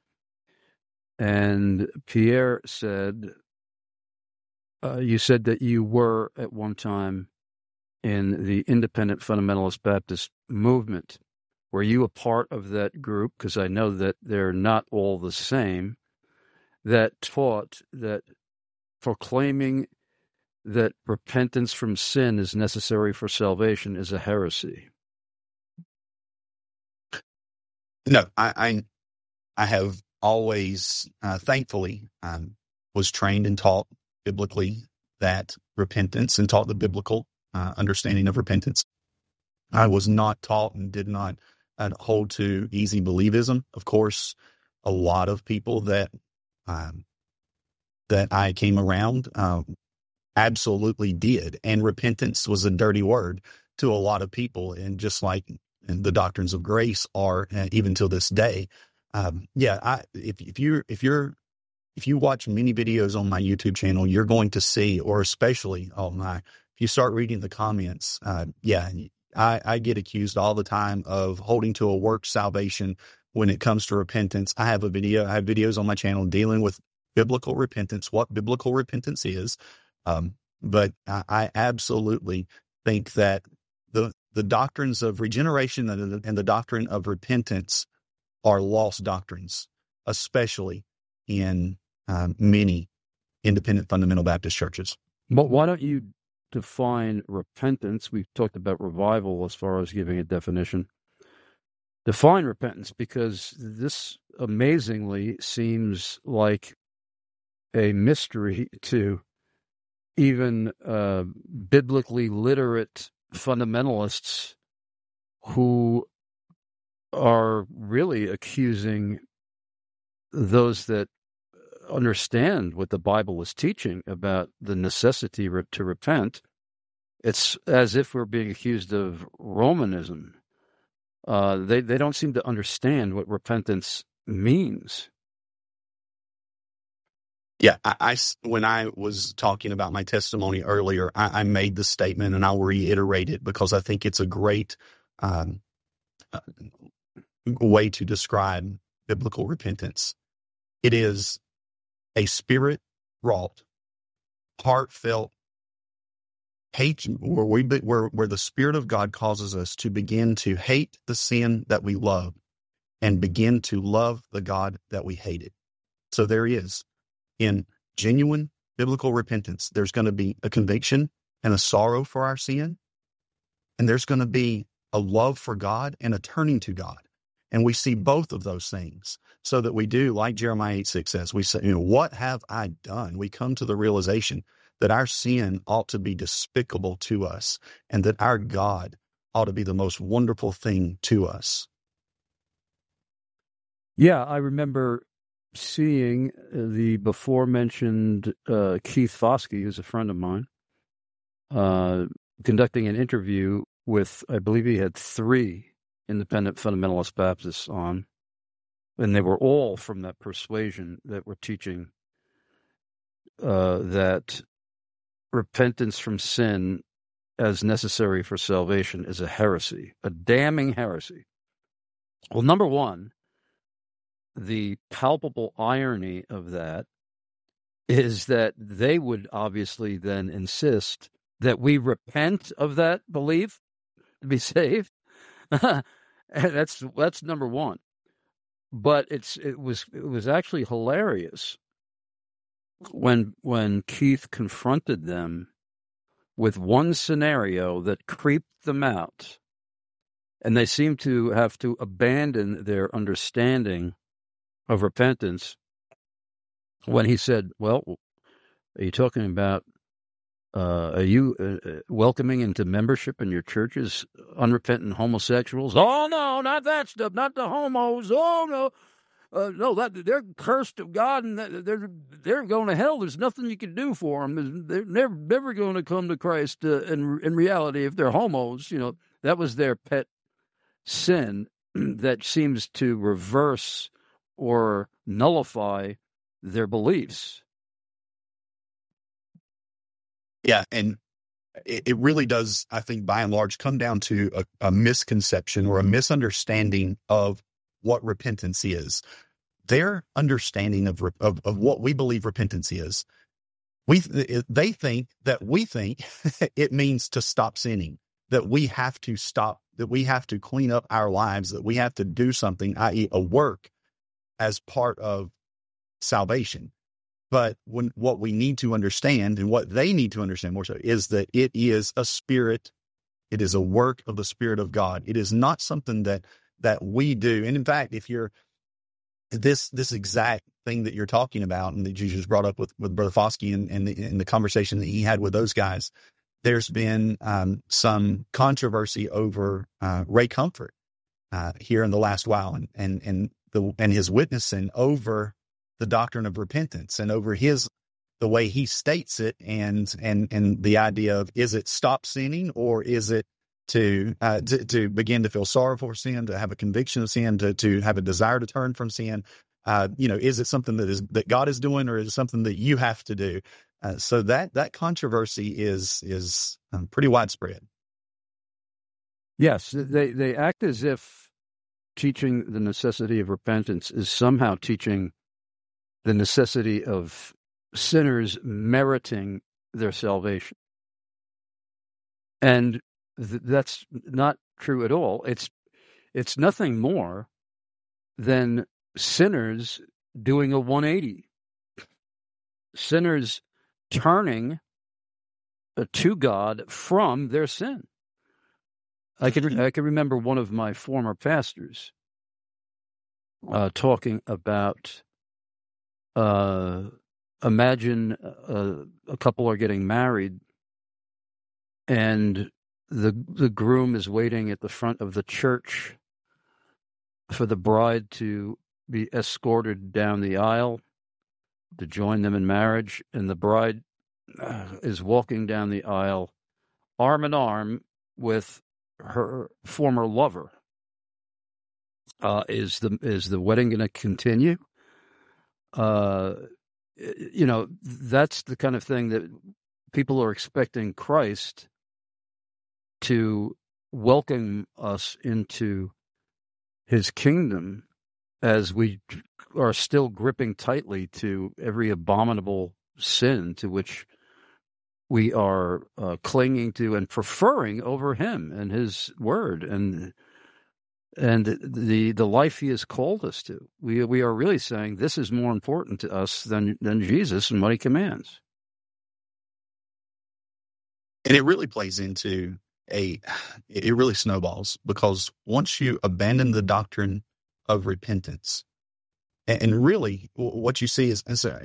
And Pierre said, you said that you were at one time in the Independent Fundamentalist Baptist movement. Were you a part of that group? Because I know that they're not all the same, that taught that proclaiming that repentance from sin is necessary for salvation is a heresy? No, I have always, thankfully, was trained and taught biblically that repentance and taught the biblical understanding of repentance. I was not taught and did not hold to easy believism. Of course, a lot of people that I came around absolutely did, and repentance was a dirty word to a lot of people, and just like the doctrines of grace are even till this day. If you watch many videos on my YouTube channel, you're going to see, or especially if you start reading the comments, I get accused all the time of holding to a work salvation when it comes to repentance. I have videos on my channel dealing with biblical repentance, what biblical repentance is. But I absolutely think that the doctrines of regeneration and the doctrine of repentance are lost doctrines, especially in many independent fundamental Baptist churches. But why don't you define repentance? We've talked about revival as far as giving a definition. Define repentance, because this amazingly seems like a mystery to even biblically literate fundamentalists who are really accusing those that understand what the Bible is teaching about the necessity to repent. It's as if we're being accused of Romanism. They don't seem to understand what repentance means. Yeah, when I was talking about my testimony earlier, I made the statement, and I'll reiterate it because I think it's a great way to describe biblical repentance. It is a spirit-wrought, heartfelt hate, where the Spirit of God causes us to begin to hate the sin that we love and begin to love the God that we hated. So there is, in genuine biblical repentance, there's going to be a conviction and a sorrow for our sin, and there's going to be a love for God and a turning to God. And we see both of those things, so that we do, like Jeremiah 8:6 says, we say, what have I done? We come to the realization that our sin ought to be despicable to us, and that our God ought to be the most wonderful thing to us. Yeah, I remember seeing the before-mentioned Keith Foskey, who's a friend of mine, conducting an interview with, I believe he had 3 independent fundamentalist Baptists on, and they were all from that persuasion that were teaching that repentance from sin as necessary for salvation is a heresy, a damning heresy. Well, number one, the palpable irony of that is that they would obviously then insist that we repent of that belief to be saved. That's number one. But it was actually hilarious when Keith confronted them with one scenario that creeped them out, and they seemed to have to abandon their understanding of repentance, when he said, well, are you talking about, are you welcoming into membership in your churches unrepentant homosexuals? Oh, no, not that stuff, not the homos. Oh, no. No, they're cursed of God, and they're going to hell. There's nothing you can do for them. They're never going to come to Christ in reality if they're homos. That was their pet sin that seems to reverse or nullify their beliefs. Yeah, and it really does, I think, by and large, come down to a misconception or a misunderstanding of what repentance is. Their understanding of what we believe repentance is, they think that we think it means to stop sinning, that we have to stop, that we have to clean up our lives, that we have to do something, i.e. a work, as part of salvation. But what we need to understand, and what they need to understand more so, is that it is a spirit. It is a work of the Spirit of God. It is not something that we do. And in fact, if you're this exact thing that you're talking about, and that you just brought up with Brother Foskey and the conversation that he had with those guys, there's been some controversy over Ray Comfort here in the last while, and his witnessing over the doctrine of repentance and over the way he states it, and the idea of, is it stop sinning, or is it to begin to feel sorrow for sin, to have a conviction of sin, to have a desire to turn from sin? Is it something that God is doing, or is it something that you have to do? So that controversy is pretty widespread. Yes, they act as if teaching the necessity of repentance is somehow teaching the necessity of sinners meriting their salvation. And that's not true at all. It's nothing more than sinners doing a 180. Sinners turning to God from their sin. I can remember one of my former pastors talking about, imagine a couple are getting married, and the groom is waiting at the front of the church for the bride to be escorted down the aisle to join them in marriage, and the bride is walking down the aisle arm in arm with her former lover. Is the wedding going to continue? That's the kind of thing that people are expecting Christ to welcome us into his kingdom, as we are still gripping tightly to every abominable sin to which we are clinging to and preferring over him and his word and the life he has called us to. We are really saying this is more important to us than Jesus and what he commands. And it really plays into it really snowballs, because once you abandon the doctrine of repentance, and really what you see is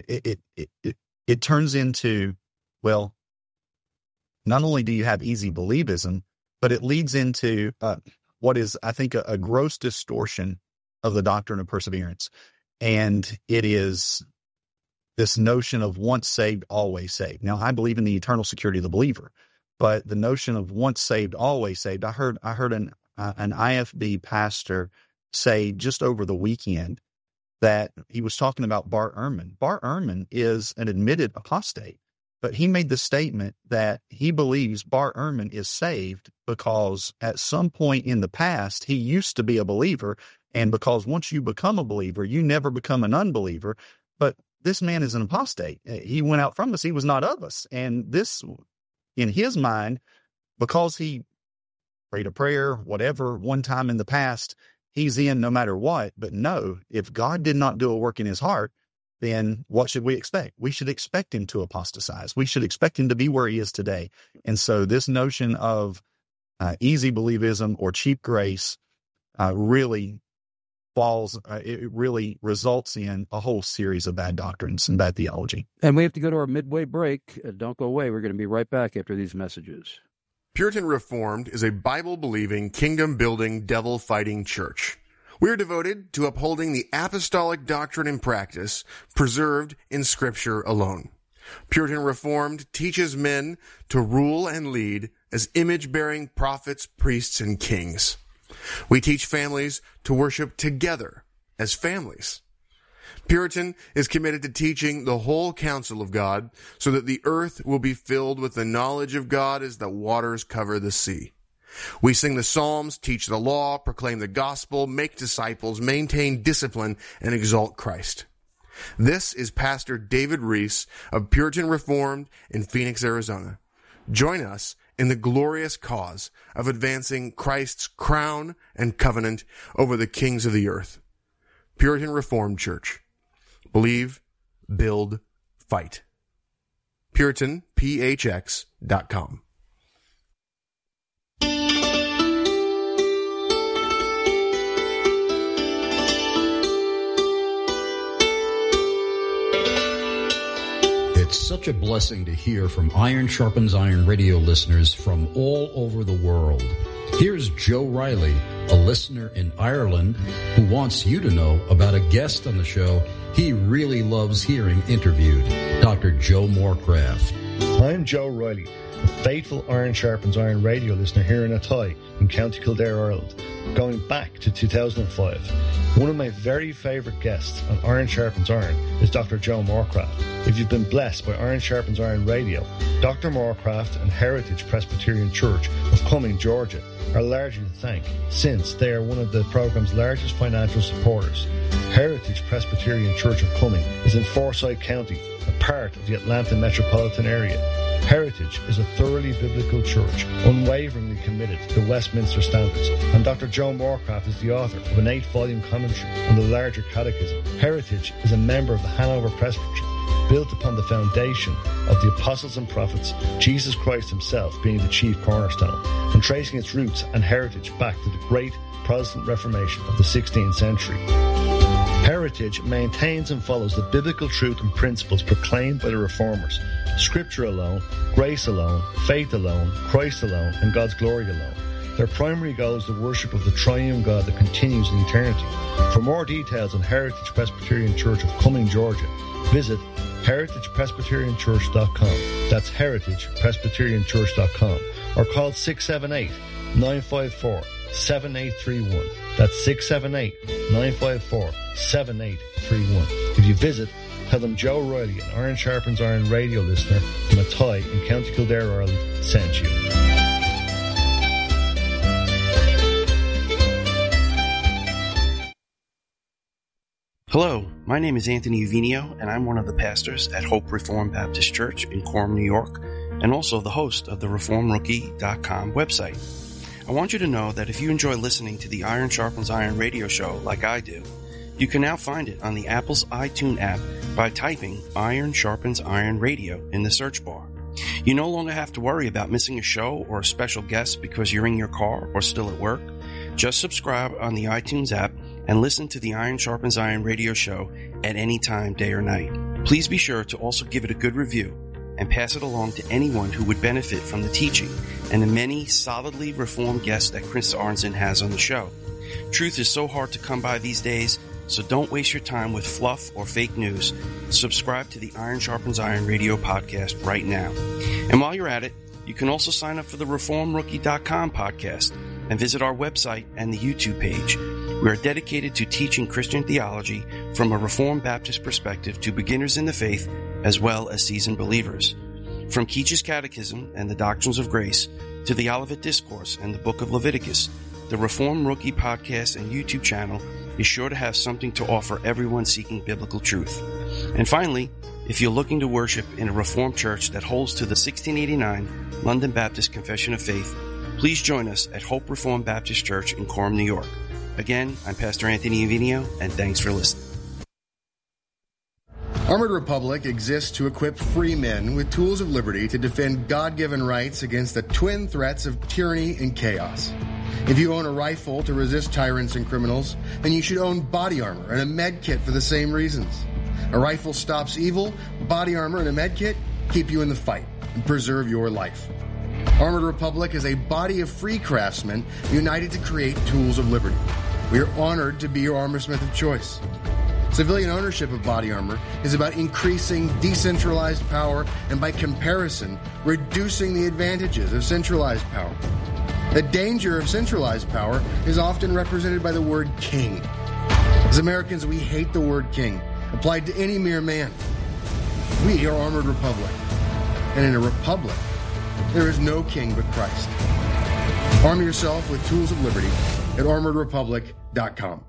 it turns into, well, not only do you have easy believism, but it leads into what is, I think, a gross distortion of the doctrine of perseverance. And it is this notion of once saved, always saved. Now, I believe in the eternal security of the believer, but the notion of once saved, always saved. I heard an IFB pastor say just over the weekend that he was talking about Bart Ehrman. Bart Ehrman is an admitted apostate, but he made the statement that he believes Bart Ehrman is saved because at some point in the past, he used to be a believer. And because once you become a believer, you never become an unbeliever. But this man is an apostate. He went out from us. He was not of us. And this, in his mind, because he prayed a prayer, whatever, one time in the past, he's in no matter what. But no, if God did not do a work in his heart, then what should we expect? We should expect him to apostatize. We should expect him to be where he is today. And so this notion of easy believism or cheap grace really it really results in a whole series of bad doctrines and bad theology. And we have to go to our midway break. Don't go away. We're going to be right back after these messages. Puritan Reformed is a Bible-believing, kingdom-building, devil-fighting church. We're devoted to upholding the apostolic doctrine and practice preserved in Scripture alone. Puritan Reformed teaches men to rule and lead as image-bearing prophets, priests, and kings. We teach families to worship together as families. Puritan is committed to teaching the whole counsel of God so that the earth will be filled with the knowledge of God as the waters cover the sea. We sing the Psalms, teach the law, proclaim the gospel, make disciples, maintain discipline, and exalt Christ. This is Pastor David Reese of Puritan Reformed in Phoenix, Arizona. Join us in the glorious cause of advancing Christ's crown and covenant over the kings of the earth. Puritan Reformed Church. Believe, build, fight. PuritanPHX.com. It's such a blessing to hear from Iron Sharpens Iron radio listeners from all over the world. Here's Joe Riley, a listener in Ireland, who wants you to know about a guest on the show he really loves hearing interviewed, Dr. Joe Morecraft. I'm Joe Riley, a faithful Iron Sharpens Iron radio listener here in Athy in County Kildare, Ireland, going back to 2005. One of my very favourite guests on Iron Sharpens Iron is Dr. Joe Morecraft. If you've been blessed by Iron Sharpens Iron radio, Dr. Morecraft and Heritage Presbyterian Church of Cumming, Georgia, are largely to thank, since they are one of the programme's largest financial supporters. Heritage Presbyterian Church of Cumming is in Forsyth County, a part of the Atlanta metropolitan area. Heritage is a thoroughly biblical church, unwaveringly committed to Westminster standards, and Dr. Joe Morecraft is the author of an 8-volume commentary on the larger catechism. Heritage is a member of the Hanover Presbytery, built upon the foundation of the apostles and prophets, Jesus Christ himself being the chief cornerstone, and tracing its roots and heritage back to the great Protestant Reformation of the 16th century. Heritage maintains and follows the biblical truth and principles proclaimed by the Reformers. Scripture alone, grace alone, faith alone, Christ alone, and God's glory alone. Their primary goal is the worship of the triune God that continues in eternity. For more details on Heritage Presbyterian Church of Cumming, Georgia, visit heritagepresbyterianchurch.com. That's heritagepresbyterianchurch.com. Or call 678-954-7831. That's 678-954-7831. If you visit, tell them Joe Riley, an Iron Sharpens Iron radio listener from Athy in County Kildare, Ireland, sent you. Hello, my name is Anthony Uvinio, and I'm one of the pastors at Hope Reformed Baptist Church in Quorum, New York, and also the host of the ReformRookie.com website. I want you to know that if you enjoy listening to the Iron Sharpens Iron radio show like I do, you can now find it on the Apple's iTunes app by typing Iron Sharpens Iron Radio in the search bar. You no longer have to worry about missing a show or a special guest because you're in your car or still at work. Just subscribe on the iTunes app and listen to the Iron Sharpens Iron radio show at any time, day or night. Please be sure to also give it a good review and pass it along to anyone who would benefit from the teaching and the many solidly reformed guests that Chris Arnzen has on the show. Truth is so hard to come by these days, so don't waste your time with fluff or fake news. Subscribe to the Iron Sharpens Iron radio podcast right now. And while you're at it, you can also sign up for the ReformRookie.com podcast and visit our website and the YouTube page. We are dedicated to teaching Christian theology from a Reformed Baptist perspective to beginners in the faith as well as seasoned believers. From Keach's Catechism and the Doctrines of Grace to the Olivet Discourse and the Book of Leviticus, the Reformed Rookie podcast and YouTube channel is sure to have something to offer everyone seeking biblical truth. And finally, if you're looking to worship in a Reformed church that holds to the 1689 London Baptist Confession of Faith, please join us at Hope Reformed Baptist Church in Quorum, New York. Again, I'm Pastor Anthony Uvinio, and thanks for listening. Armored Republic exists to equip free men with tools of liberty to defend God-given rights against the twin threats of tyranny and chaos. If you own a rifle to resist tyrants and criminals, then you should own body armor and a med kit for the same reasons. A rifle stops evil, body armor and a med kit keep you in the fight and preserve your life. Armored Republic is a body of free craftsmen united to create tools of liberty. We are honored to be your armorsmith of choice. Civilian ownership of body armor is about increasing decentralized power and, by comparison, reducing the advantages of centralized power. The danger of centralized power is often represented by the word king. As Americans, we hate the word king, applied to any mere man. We are Armored Republic. And in a republic, there is no king but Christ. Arm yourself with tools of liberty at armoredrepublic.com.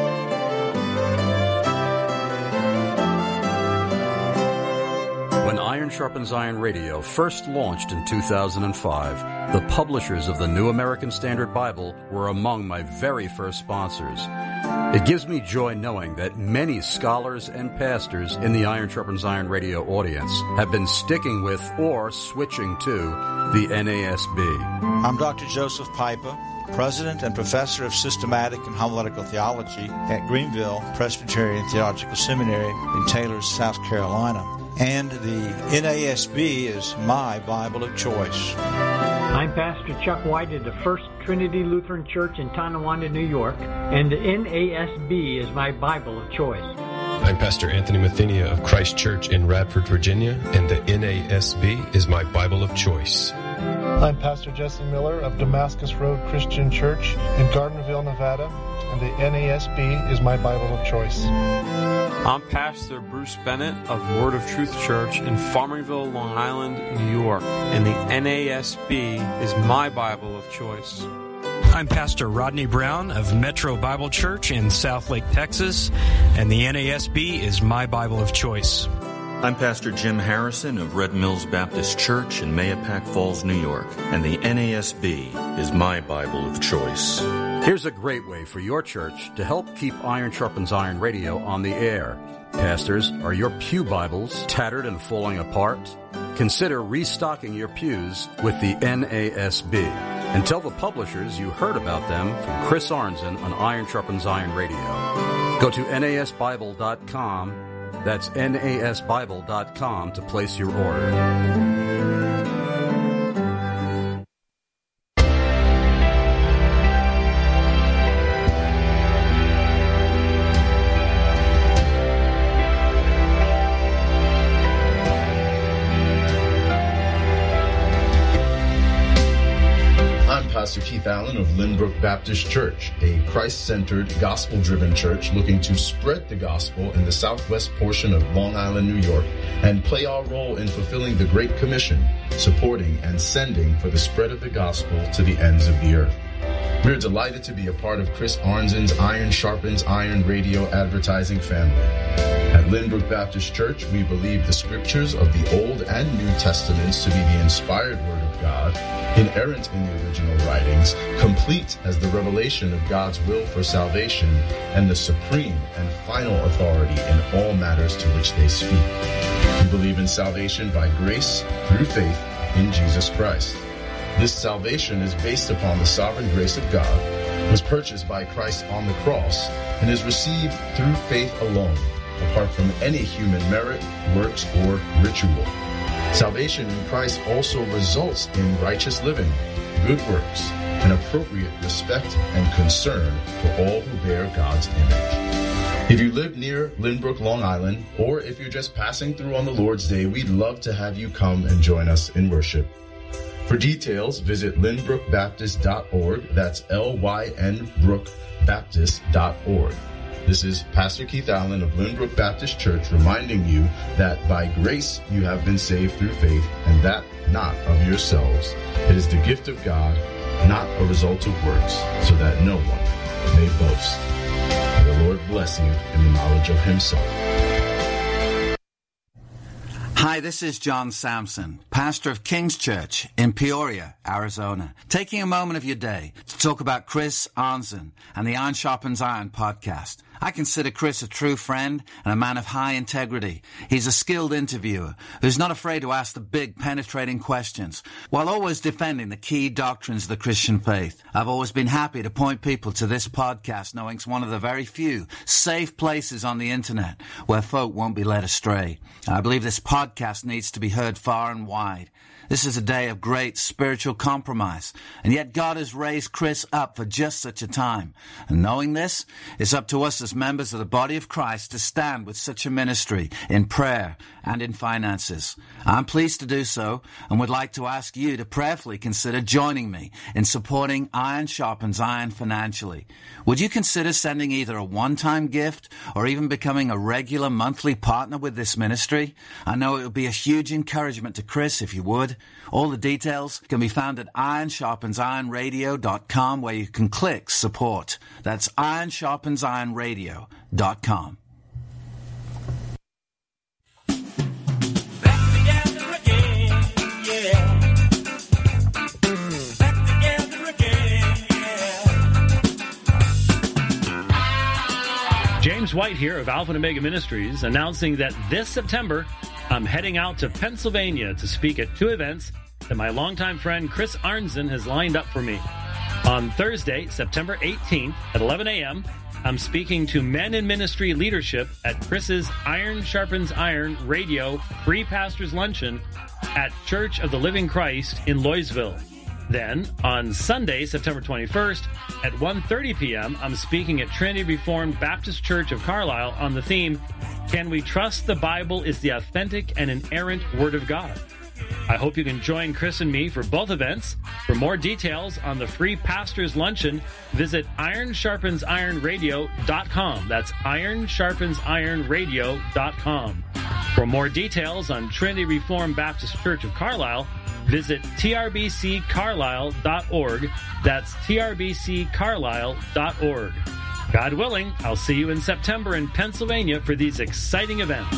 When Iron Sharpens Iron Radio first launched in 2005, the publishers of the New American Standard Bible were among my very first sponsors. It gives me joy knowing that many scholars and pastors in the Iron Sharpens Iron Radio audience have been sticking with or switching to the NASB. I'm Dr. Joseph Pipa, President and Professor of Systematic and Homiletical Theology at Greenville Presbyterian Theological Seminary in Taylor, South Carolina. And the NASB is my Bible of choice. I'm Pastor Chuck White of the First Trinity Lutheran Church in Tonawanda, New York, and the NASB is my Bible of choice. I'm Pastor Anthony Mathenia of Christ Church in Radford, Virginia, and the NASB is my Bible of choice. I'm Pastor Jesse Miller of Damascus Road Christian Church in Gardnerville, Nevada, and the NASB is my Bible of choice. I'm Pastor Bruce Bennett of Word of Truth Church in Farmingville, Long Island, New York, and the NASB is my Bible of choice. I'm Pastor Rodney Brown of Metro Bible Church in Southlake, Texas, and the NASB is my Bible of choice. I'm Pastor Jim Harrison of Red Mills Baptist Church in Mahopac Falls, New York, and the NASB is my Bible of choice. Here's a great way for your church to help keep Iron Sharpens Iron Radio on the air. Pastors, are your pew Bibles tattered and falling apart? Consider restocking your pews with the NASB. And tell the publishers you heard about them from Chris Arnzen on Iron Sharpens Iron Radio. Go to NASBible.com. That's NASBible.com to place your order. Pastor Keith Allen of Lynbrook Baptist Church, a Christ-centered, gospel-driven church looking to spread the gospel in the southwest portion of Long Island, New York, and play our role in fulfilling the Great Commission, supporting and sending for the spread of the gospel to the ends of the earth. We're delighted to be a part of Chris Arnzen's Iron Sharpens Iron radio advertising family. At Lynbrook Baptist Church, we believe the scriptures of the Old and New Testaments to be the inspired Word of God, inerrant in the original writings, complete as the revelation of God's will for salvation, and the supreme and final authority in all matters to which they speak. We believe in salvation by grace through faith in Jesus Christ. This salvation is based upon the sovereign grace of God, was purchased by Christ on the cross, and is received through faith alone, apart from any human merit, works, or ritual. Salvation in Christ also results in righteous living, good works, and appropriate respect and concern for all who bear God's image. If you live near Lynbrook, Long Island, or if you're just passing through on the Lord's Day, we'd love to have you come and join us in worship. For details, visit lynbrookbaptist.org. That's lynbrookbaptist.org. This is Pastor Keith Allen of Lynbrook Baptist Church reminding you that by grace you have been saved through faith, and that not of yourselves. It is the gift of God, not a result of works, so that no one may boast. May the Lord bless you in the knowledge of Himself. Hi, this is John Sampson, pastor of King's Church in Peoria, Arizona, taking a moment of your day to talk about Chris Arnzen and the Iron Sharpens Iron podcast. I consider Chris a true friend and a man of high integrity. He's a skilled interviewer who's not afraid to ask the big, penetrating questions while always defending the key doctrines of the Christian faith. I've always been happy to point people to this podcast, knowing it's one of the very few safe places on the internet where folk won't be led astray. I believe this podcast needs to be heard far and wide. This is a day of great spiritual compromise, and yet God has raised Chris up for just such a time. And knowing this, it's up to us as members of the body of Christ to stand with such a ministry in prayer and in finances. I'm pleased to do so and would like to ask you to prayerfully consider joining me in supporting Iron Sharpens Iron financially. Would you consider sending either a one-time gift or even becoming a regular monthly partner with this ministry? I know it would be a huge encouragement to Chris if you would. All the details can be found at ironsharpensironradio.com, where you can click support. That's ironsharpensironradio.com. Back together White here of Alpha and Omega Ministries, announcing that this September, I'm heading out to Pennsylvania to speak at 2 events that my longtime friend Chris Arnzen has lined up for me. On Thursday, September 18th at 11 a.m., I'm speaking to men in ministry leadership at Chris's Iron Sharpens Iron Radio Free Pastors Luncheon at Church of the Living Christ in Loysville. Then, on Sunday, September 21st, at 1:30 p.m., I'm speaking at Trinity Reformed Baptist Church of Carlisle on the theme, Can We Trust the Bible is the Authentic and Inerrant Word of God? I hope you can join Chris and me for both events. For more details on the Free Pastors Luncheon, visit ironsharpensironradio.com. That's ironsharpensironradio.com. For more details on Trinity Reformed Baptist Church of Carlisle, visit trbccarlisle.org. That's trbccarlisle.org. God willing, I'll see you in September in Pennsylvania for these exciting events.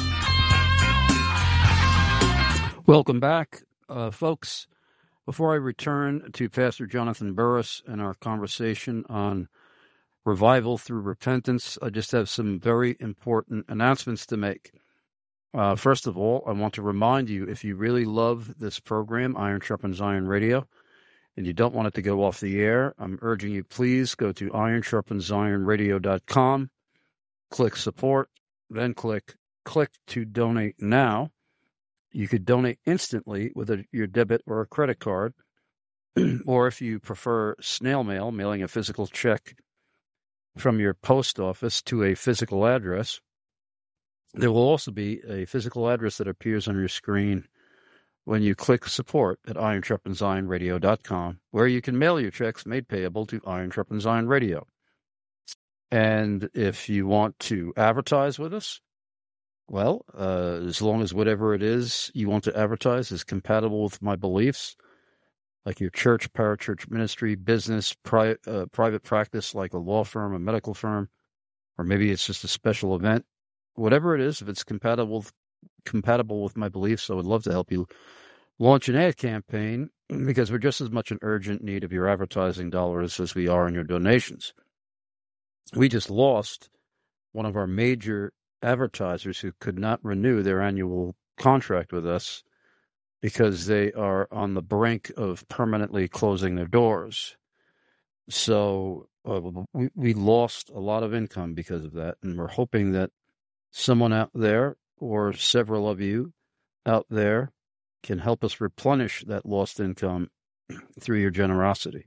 Welcome back, folks. Before I return to Pastor Jonathan Burris and our conversation on revival through repentance, I just have some very important announcements to make. First of all, I want to remind you, if you really love this program, Iron Sharpens Iron Radio, and you don't want it to go off the air, I'm urging you, please go to ironsharpensironradio.com, click support, then click to donate now. You could donate instantly with your debit or a credit card, or if you prefer snail mail, mailing a physical check from your post office to a physical address. There will also be a physical address that appears on your screen when you click support at ironsharpensironradio.com, where you can mail your checks made payable to Iron Sharpens Iron Radio. And if you want to advertise with us, well, as long as whatever it is you want to advertise is compatible with my beliefs, like your church, parachurch ministry, business, private practice, like a law firm, a medical firm, or maybe it's just a special event, whatever it is, if it's compatible with my beliefs, I would love to help you launch an ad campaign, because we're just as much in urgent need of your advertising dollars as we are in your donations. We just lost one of our major advertisers who could not renew their annual contract with us because they are on the brink of permanently closing their doors. So we lost a lot of income because of that, and we're hoping that someone out there, or several of you out there, can help us replenish that lost income through your generosity.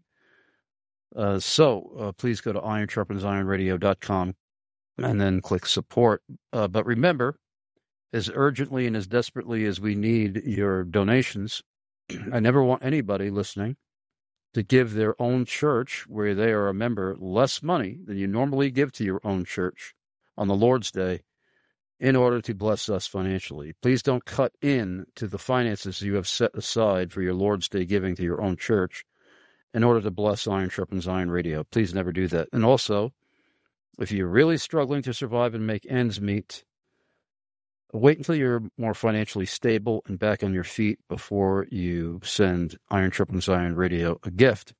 So please go to ironsharpensironradio.com and then click support. But remember, as urgently and as desperately as we need your donations, I never want anybody listening to give their own church, where they are a member, less money than you normally give to your own church on the Lord's Day in order to bless us financially. Please don't cut in to the finances you have set aside for your Lord's Day giving to your own church in order to bless Iron Sharpens Iron Radio. Please never do that. And also, if you're really struggling to survive and make ends meet, wait until you're more financially stable and back on your feet before you send Iron Sharpens Iron Radio a gift.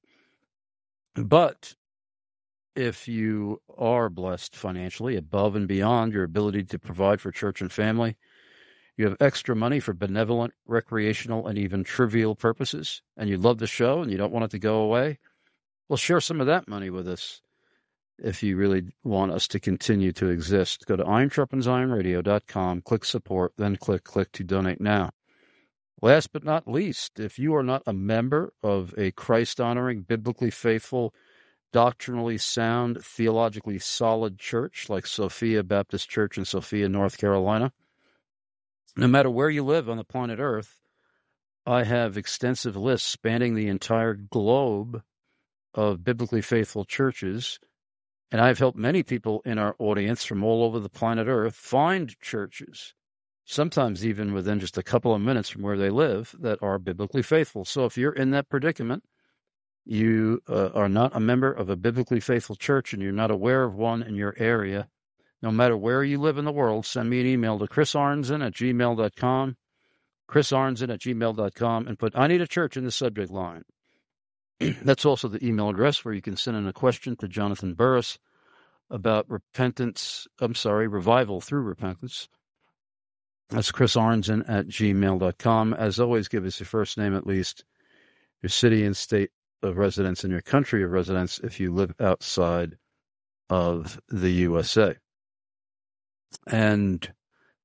But if you are blessed financially above and beyond your ability to provide for church and family, you have extra money for benevolent, recreational, and even trivial purposes, and you love the show and you don't want it to go away, well, share some of that money with us. If you really want us to continue to exist, go to ironsharpensironradio.com, click support, then click to donate now. Last but not least, if you are not a member of a Christ-honoring, biblically faithful, doctrinally sound, theologically solid church like Sophia Baptist Church in Sophia, North Carolina, no matter where you live on the planet Earth, I have extensive lists spanning the entire globe of biblically faithful churches. And I've helped many people in our audience from all over the planet Earth find churches, sometimes even within just a couple of minutes from where they live, that are biblically faithful. So if you're in that predicament, you are not a member of a biblically faithful church and you're not aware of one in your area, no matter where you live in the world, send me an email to chrisarnzen@gmail.com, chrisarnzen@gmail.com, and put "I need a church" in the subject line. That's also the email address where you can send in a question to Jonathan Burris about revival through repentance. That's Chris Arnzen at gmail.com. As always, give us your first name at least, your city and state of residence, and your country of residence if you live outside of the USA. And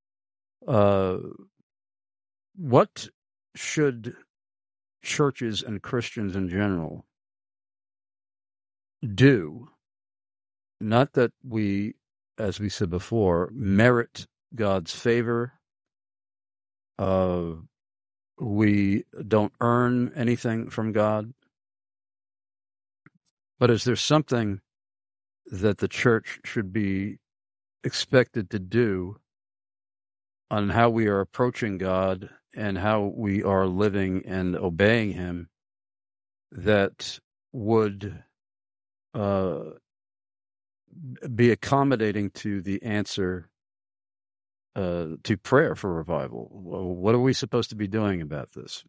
what should churches and Christians in general do? Not that we, as we said before, merit God's favor. We don't earn anything from God. But is there something that the church should be expected to do on how we are approaching God and how we are living and obeying Him that would be accommodating to the answer to prayer for revival? What are we supposed to be doing about this?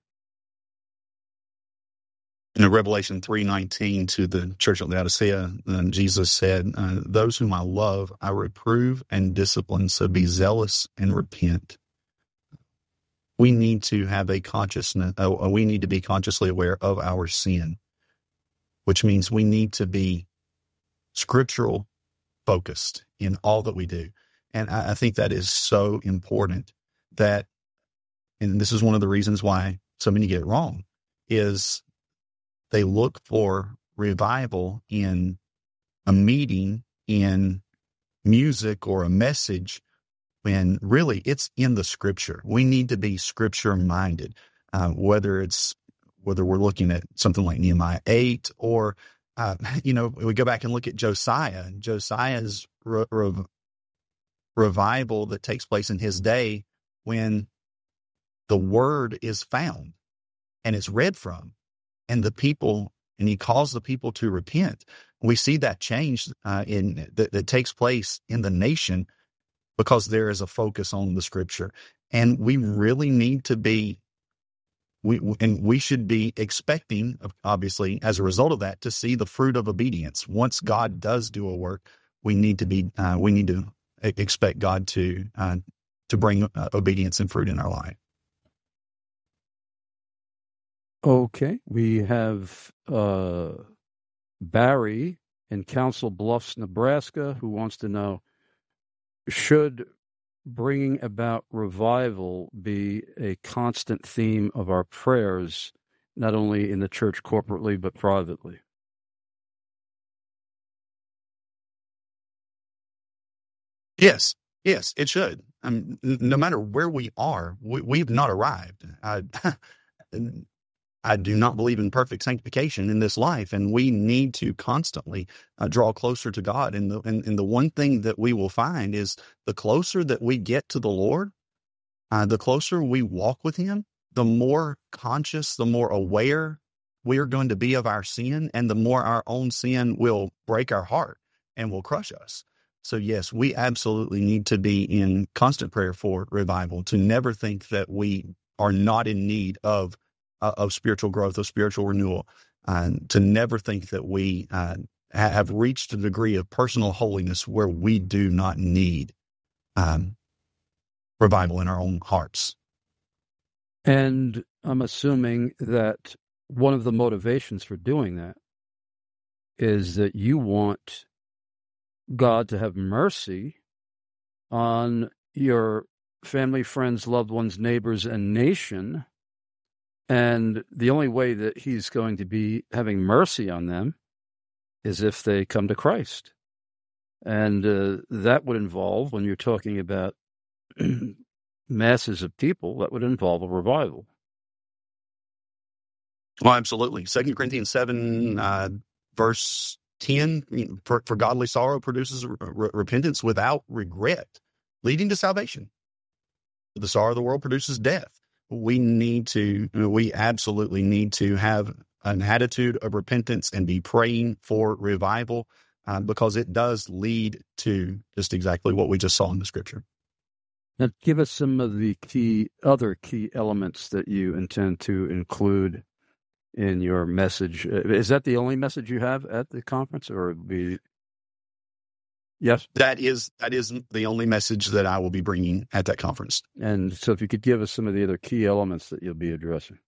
In Revelation 3:19 to the church of Laodicea, Jesus said, "Those whom I love, I reprove and discipline, so be zealous and repent." We need to have a consciousness. We need to be consciously aware of our sin, which means we need to be scriptural focused in all that we do. And I think that is so important that, and this is one of the reasons why so many get it wrong, is they look for revival in a meeting, in music or a message, when really it's in the scripture. We need to be scripture minded, whether we're looking at something like Nehemiah 8 or, we go back and look at Josiah's revival that takes place in his day when the word is found and it's read from. And he calls the people to repent. We see that change that takes place in the nation because there is a focus on the scripture. And we really need to be, we should be expecting, obviously, as a result of that, to see the fruit of obedience. Once God does do a work, we need to expect God to bring obedience and fruit in our life. Okay, we have Barry in Council Bluffs, Nebraska, who wants to know, should bringing about revival be a constant theme of our prayers, not only in the church corporately, but privately? Yes, it should. No matter where we are, we've not arrived. I do not believe in perfect sanctification in this life, and we need to constantly draw closer to God. And the one thing that we will find is the closer that we get to the Lord, the closer we walk with Him, the more conscious, the more aware we are going to be of our sin, and the more our own sin will break our heart and will crush us. So yes, we absolutely need to be in constant prayer for revival, to never think that we are not in need of spiritual growth, of spiritual renewal, to never think that we have reached a degree of personal holiness where we do not need revival in our own hearts. And I'm assuming that one of the motivations for doing that is that you want God to have mercy on your family, friends, loved ones, neighbors, and nation. And the only way that He's going to be having mercy on them is if they come to Christ. And that would involve, when you're talking about masses of people, that would involve a revival. Well, absolutely. 2 Corinthians 7, verse 10, for godly sorrow produces repentance without regret, leading to salvation. The sorrow of the world produces death. We absolutely need to have an attitude of repentance and be praying for revival, because it does lead to just exactly what we just saw in the scripture. Now, give us some of the other key elements that you intend to include in your message. Is that the only message you have at the conference, or be? Yes. That is the only message that I will be bringing at that conference. And so if you could give us some of the other key elements that you'll be addressing.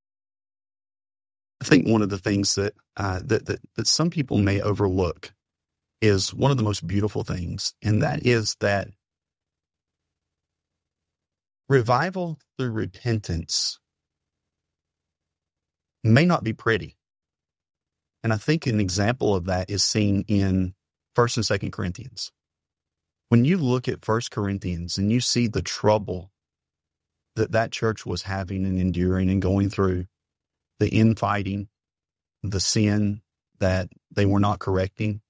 I think one of the things that some people may overlook is one of the most beautiful things, and that is that revival through repentance may not be pretty. And I think an example of that is seen in 1st and 2nd Corinthians. When you look at 1 Corinthians and you see the trouble that church was having and enduring and going through, the infighting, the sin that they were not correcting,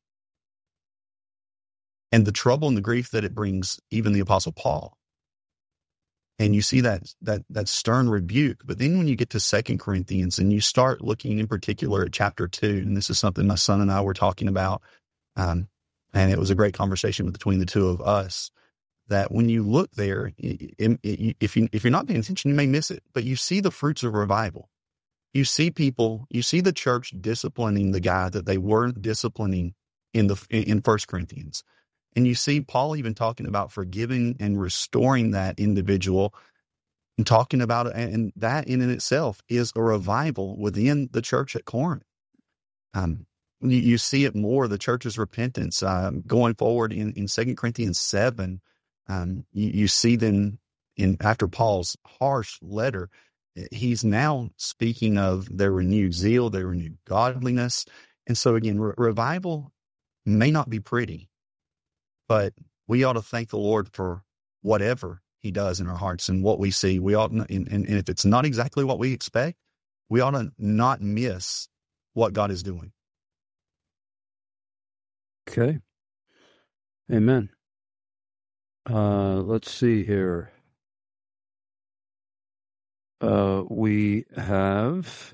and the trouble and the grief that it brings even the Apostle Paul. And you see that stern rebuke. But then when you get to 2 Corinthians and you start looking in particular at chapter 2, and this is something my son and I were talking about, and it was a great conversation between the two of us, that when you look there, if you're not paying attention, you may miss it. But you see the fruits of revival. You see the church disciplining the guy that they weren't disciplining in 1 Corinthians. And you see Paul even talking about forgiving and restoring that individual and talking about it. And that in itself is a revival within the church at Corinth. You see it more, the church's repentance, going forward in 2 Corinthians 7. You see them after Paul's harsh letter, he's now speaking of their renewed zeal, their renewed godliness. And so again, revival may not be pretty, but we ought to thank the Lord for whatever he does in our hearts and what we see. We ought, and if it's not exactly what we expect, we ought to not miss what God is doing. Okay. Amen. Let's see here. We have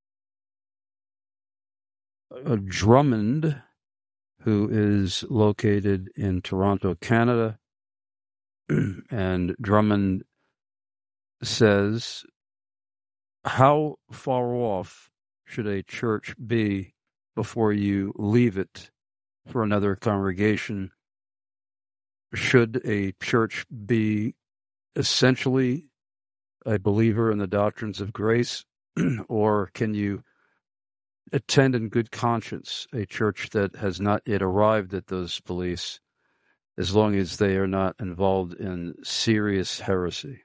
Drummond, who is located in Toronto, Canada. And Drummond says, how far off should a church be before you leave it for another congregation? Should a church be essentially a believer in the doctrines of grace, or can you attend in good conscience a church that has not yet arrived at those beliefs, as long as they are not involved in serious heresy?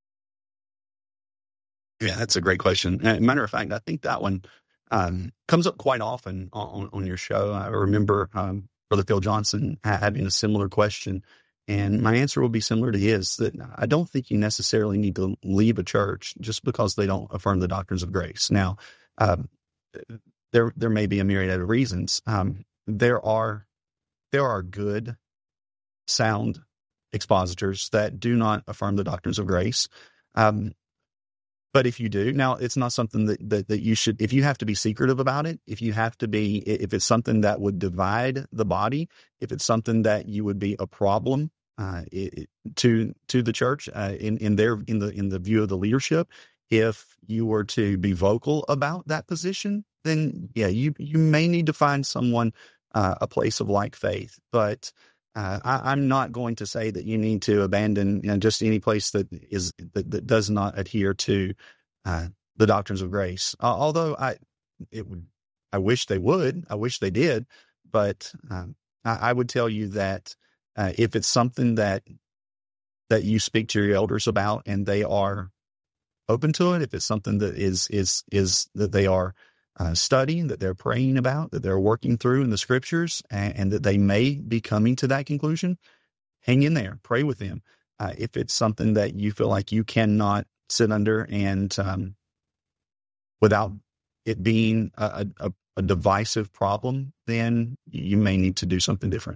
Yeah, that's a great question. Matter of fact, I think that one comes up quite often on your show. I remember Brother Phil Johnson having a similar question, and my answer will be similar to his, that I don't think you necessarily need to leave a church just because they don't affirm the doctrines of grace. Now, there may be a myriad of reasons. There are good, sound expositors that do not affirm the doctrines of grace. But if you do, now it's not something that you should, if you have to be secretive about it, if it's something that would divide the body, if it's something that you would be a problem to the church in the view of the leadership, if you were to be vocal about that position, then yeah, you may need to find someone, a place of like faith. But I'm not going to say that you need to abandon just any place that does not adhere to the doctrines of grace. Although I wish they would. I wish they did. But I would tell you that if it's something that you speak to your elders about and they are open to it, if it's something that is that they are studying, that they're praying about, that they're working through in the scriptures, and that they may be coming to that conclusion, hang in there, pray with them. If it's something that you feel like you cannot sit under and without it being a divisive problem, then you may need to do something different.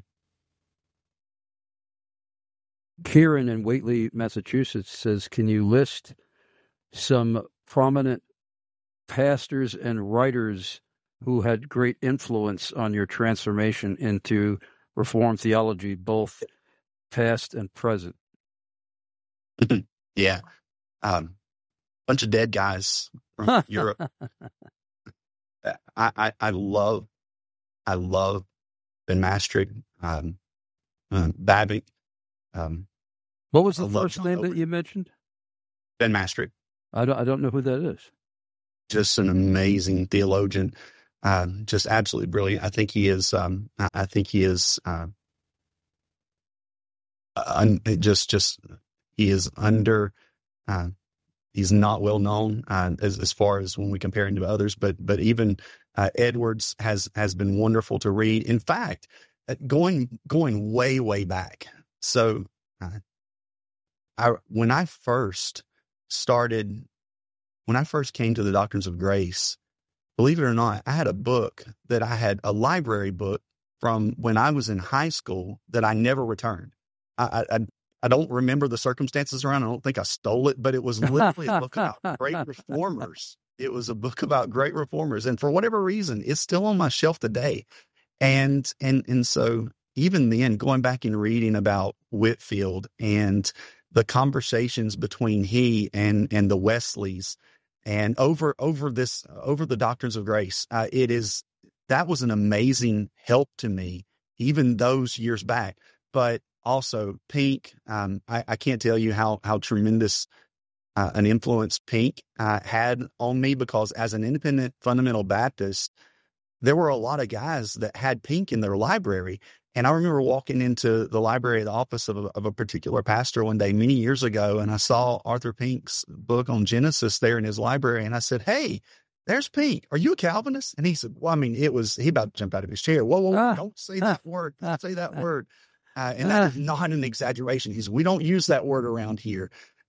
Kieran in Whately, Massachusetts says, can you list some prominent pastors and writers who had great influence on your transformation into Reformed theology, both past and present? Yeah. Bunch of dead guys from Europe. I love Ben Maastricht. Babbage. What was the I love first John name that Owen. you mentioned? Ben Mastrick, I don't know who that is. just an amazing theologian, just absolutely brilliant. I think he is. I think he is. He is under. He's not well known as far as when we compare him to others, but even Edwards has been wonderful to read. In fact, going way back. So, when I first came to the Doctrines of Grace, believe it or not, I had a book that I had a library book from when I was in high school that I never returned. I don't remember the circumstances around. I don't think I stole it, but it was literally a book about great reformers. It was a book about great reformers. And for whatever reason, it's still on my shelf today. And so even then, going back and reading about Whitefield and the conversations between he and the Wesleys and over the Doctrines of Grace, that was an amazing help to me, even those years back. But also Pink, I can't tell you how tremendous an influence Pink had on me, because as an independent fundamental Baptist, there were a lot of guys that had Pink in their library. And I remember walking into the library at the office of a particular pastor one day many years ago, and I saw Arthur Pink's book on Genesis there in his library. And I said, "Hey, there's Pink. Are you a Calvinist?" And he said, "Well, I mean, he about to jump out of his chair. Whoa, don't say that word. Don't say that word." And that is not an exaggeration. We don't use that word around here.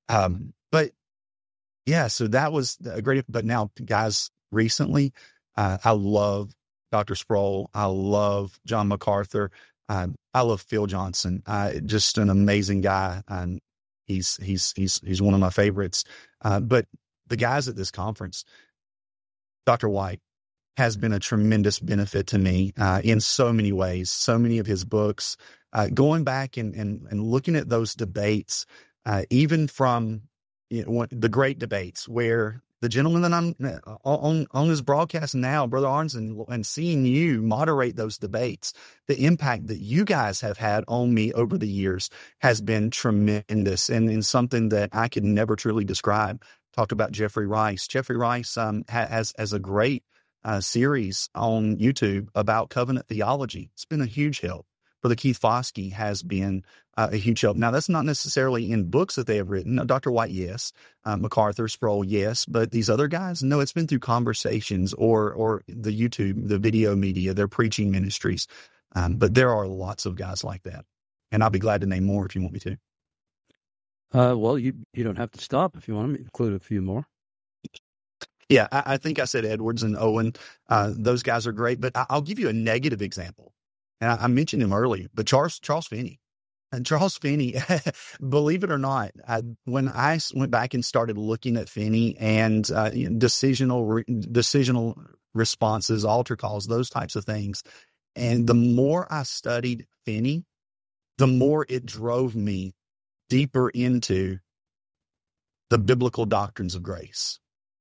But yeah, so that was a great, but now guys, recently, I love Dr. Sproul. I love John MacArthur. I love Phil Johnson. Just an amazing guy. And he's one of my favorites. But the guys at this conference, Dr. White has been a tremendous benefit to me, in so many ways, so many of his books, going back and looking at those debates, even from the great debates where the gentleman that I'm on his broadcast now, Brother Arnson, and seeing you moderate those debates, the impact that you guys have had on me over the years has been tremendous, and something that I could never truly describe. Talked about Jeffrey Rice. Jeffrey Rice has a great series on YouTube about covenant theology. It's been a huge help. Brother Keith Foskey has been a huge help. Now, that's not necessarily in books that they have written. Dr. White, yes. MacArthur, Sproul, yes. But these other guys, no, it's been through conversations or the YouTube, the video media, their preaching ministries. But there are lots of guys like that. And I'll be glad to name more if you want me to. Well, you don't have to stop if you want to include a few more. Yeah, I think I said Edwards and Owen. Those guys are great. But I'll give you a negative example. And I mentioned him earlier, but Charles Finney. And Charles Finney, believe it or not, when I went back and started looking at Finney and decisional responses, altar calls, those types of things, and the more I studied Finney, the more it drove me deeper into the biblical doctrines of grace.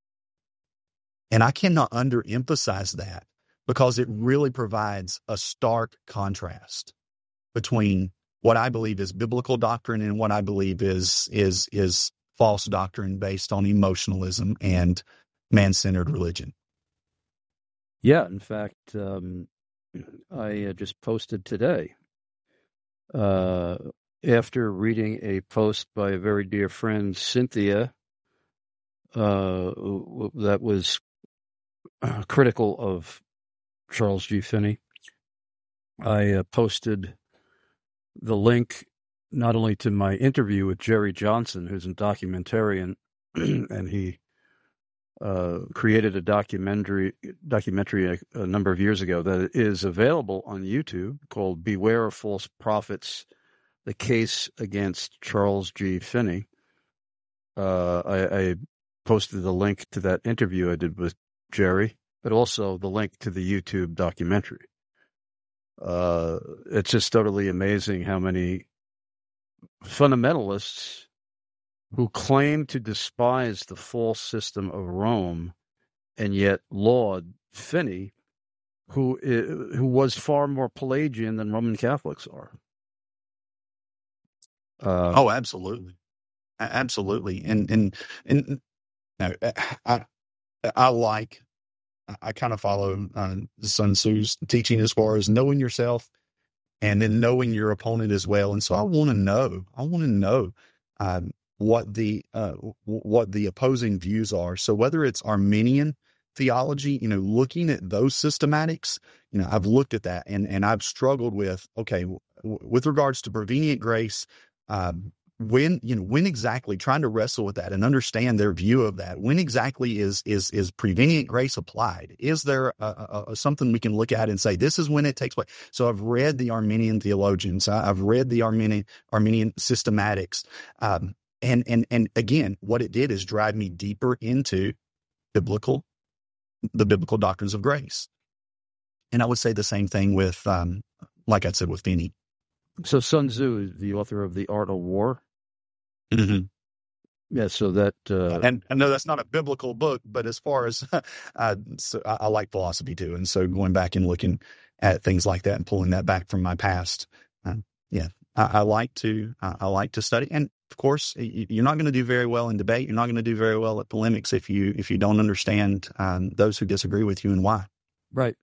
And I cannot underemphasize that, because it really provides a stark contrast between what I believe is biblical doctrine and what I believe is false doctrine based on emotionalism and man-centered religion. Yeah, in fact, I just posted today, after reading a post by a very dear friend, Cynthia, that was critical of Charles G. Finney. I posted the link not only to my interview with Jerry Johnson, who's a documentarian, and he created a documentary a number of years ago that is available on YouTube called Beware of False Prophets, The Case Against Charles G. Finney. I posted the link to that interview I did with Jerry, but also the link to the YouTube documentary. It's just totally amazing how many fundamentalists who claim to despise the false system of Rome and yet laud Finney, who was far more Pelagian than Roman Catholics are. Oh, absolutely. Absolutely. And no, I kind of follow Sun Tzu's teaching as far as knowing yourself and then knowing your opponent as well. And so I want to know what the opposing views are. So whether it's Arminian theology, looking at those systematics, I've looked at that and I've struggled with, okay, with regards to prevenient grace, when exactly, trying to wrestle with that and understand their view of that, when exactly is prevenient grace applied? Is there something we can look at and say, this is when it takes place? So I've read the Arminian theologians. I've read the Arminian systematics. And again, what it did is drive me deeper into the biblical doctrines of grace. And I would say the same thing with, like I said, with Finney. So Sun Tzu is the author of The Art of War. Mm-hmm. Yeah, so that and I know that's not a biblical book, but as far as so I like philosophy too, and so going back and looking at things like that and pulling that back from my past, I like to study. And of course, you're not going to do very well in debate. You're not going to do very well at polemics if you don't understand those who disagree with you and why. Right.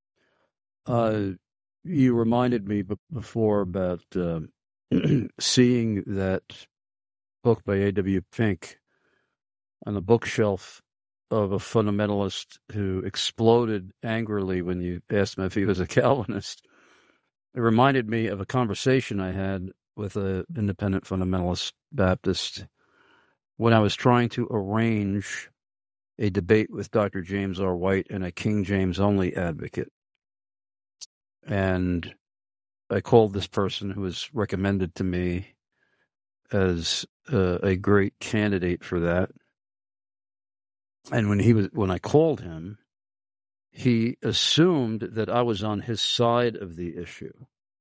You reminded me before about seeing that book by A.W. Pink on the bookshelf of a fundamentalist who exploded angrily when you asked him if he was a Calvinist. It reminded me of a conversation I had with an independent fundamentalist Baptist when I was trying to arrange a debate with Dr. James R. White and a King James only advocate. And I called this person who was recommended to me as a great candidate for that. And when I called him, he assumed that I was on his side of the issue.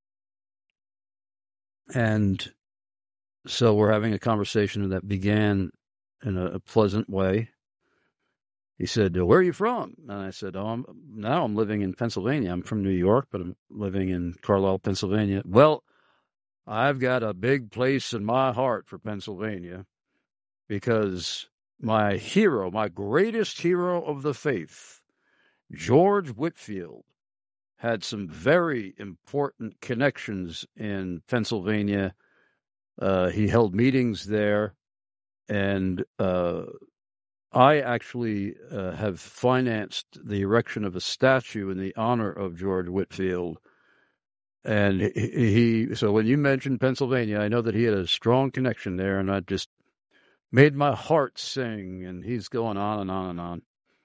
And so we're having a conversation that began in a pleasant way. He said, "Where are you from?" And I said, I'm living in Pennsylvania. I'm from New York, but I'm living in Carlisle, Pennsylvania. Well, I've got a big place in my heart for Pennsylvania because my hero, my greatest hero of the faith, George Whitefield, had some very important connections in Pennsylvania. He held meetings there, and I actually have financed the erection of a statue in the honor of George Whitefield. And so when you mentioned Pennsylvania, I know that he had a strong connection there, and I just made my heart sing, and he's going on and on and on.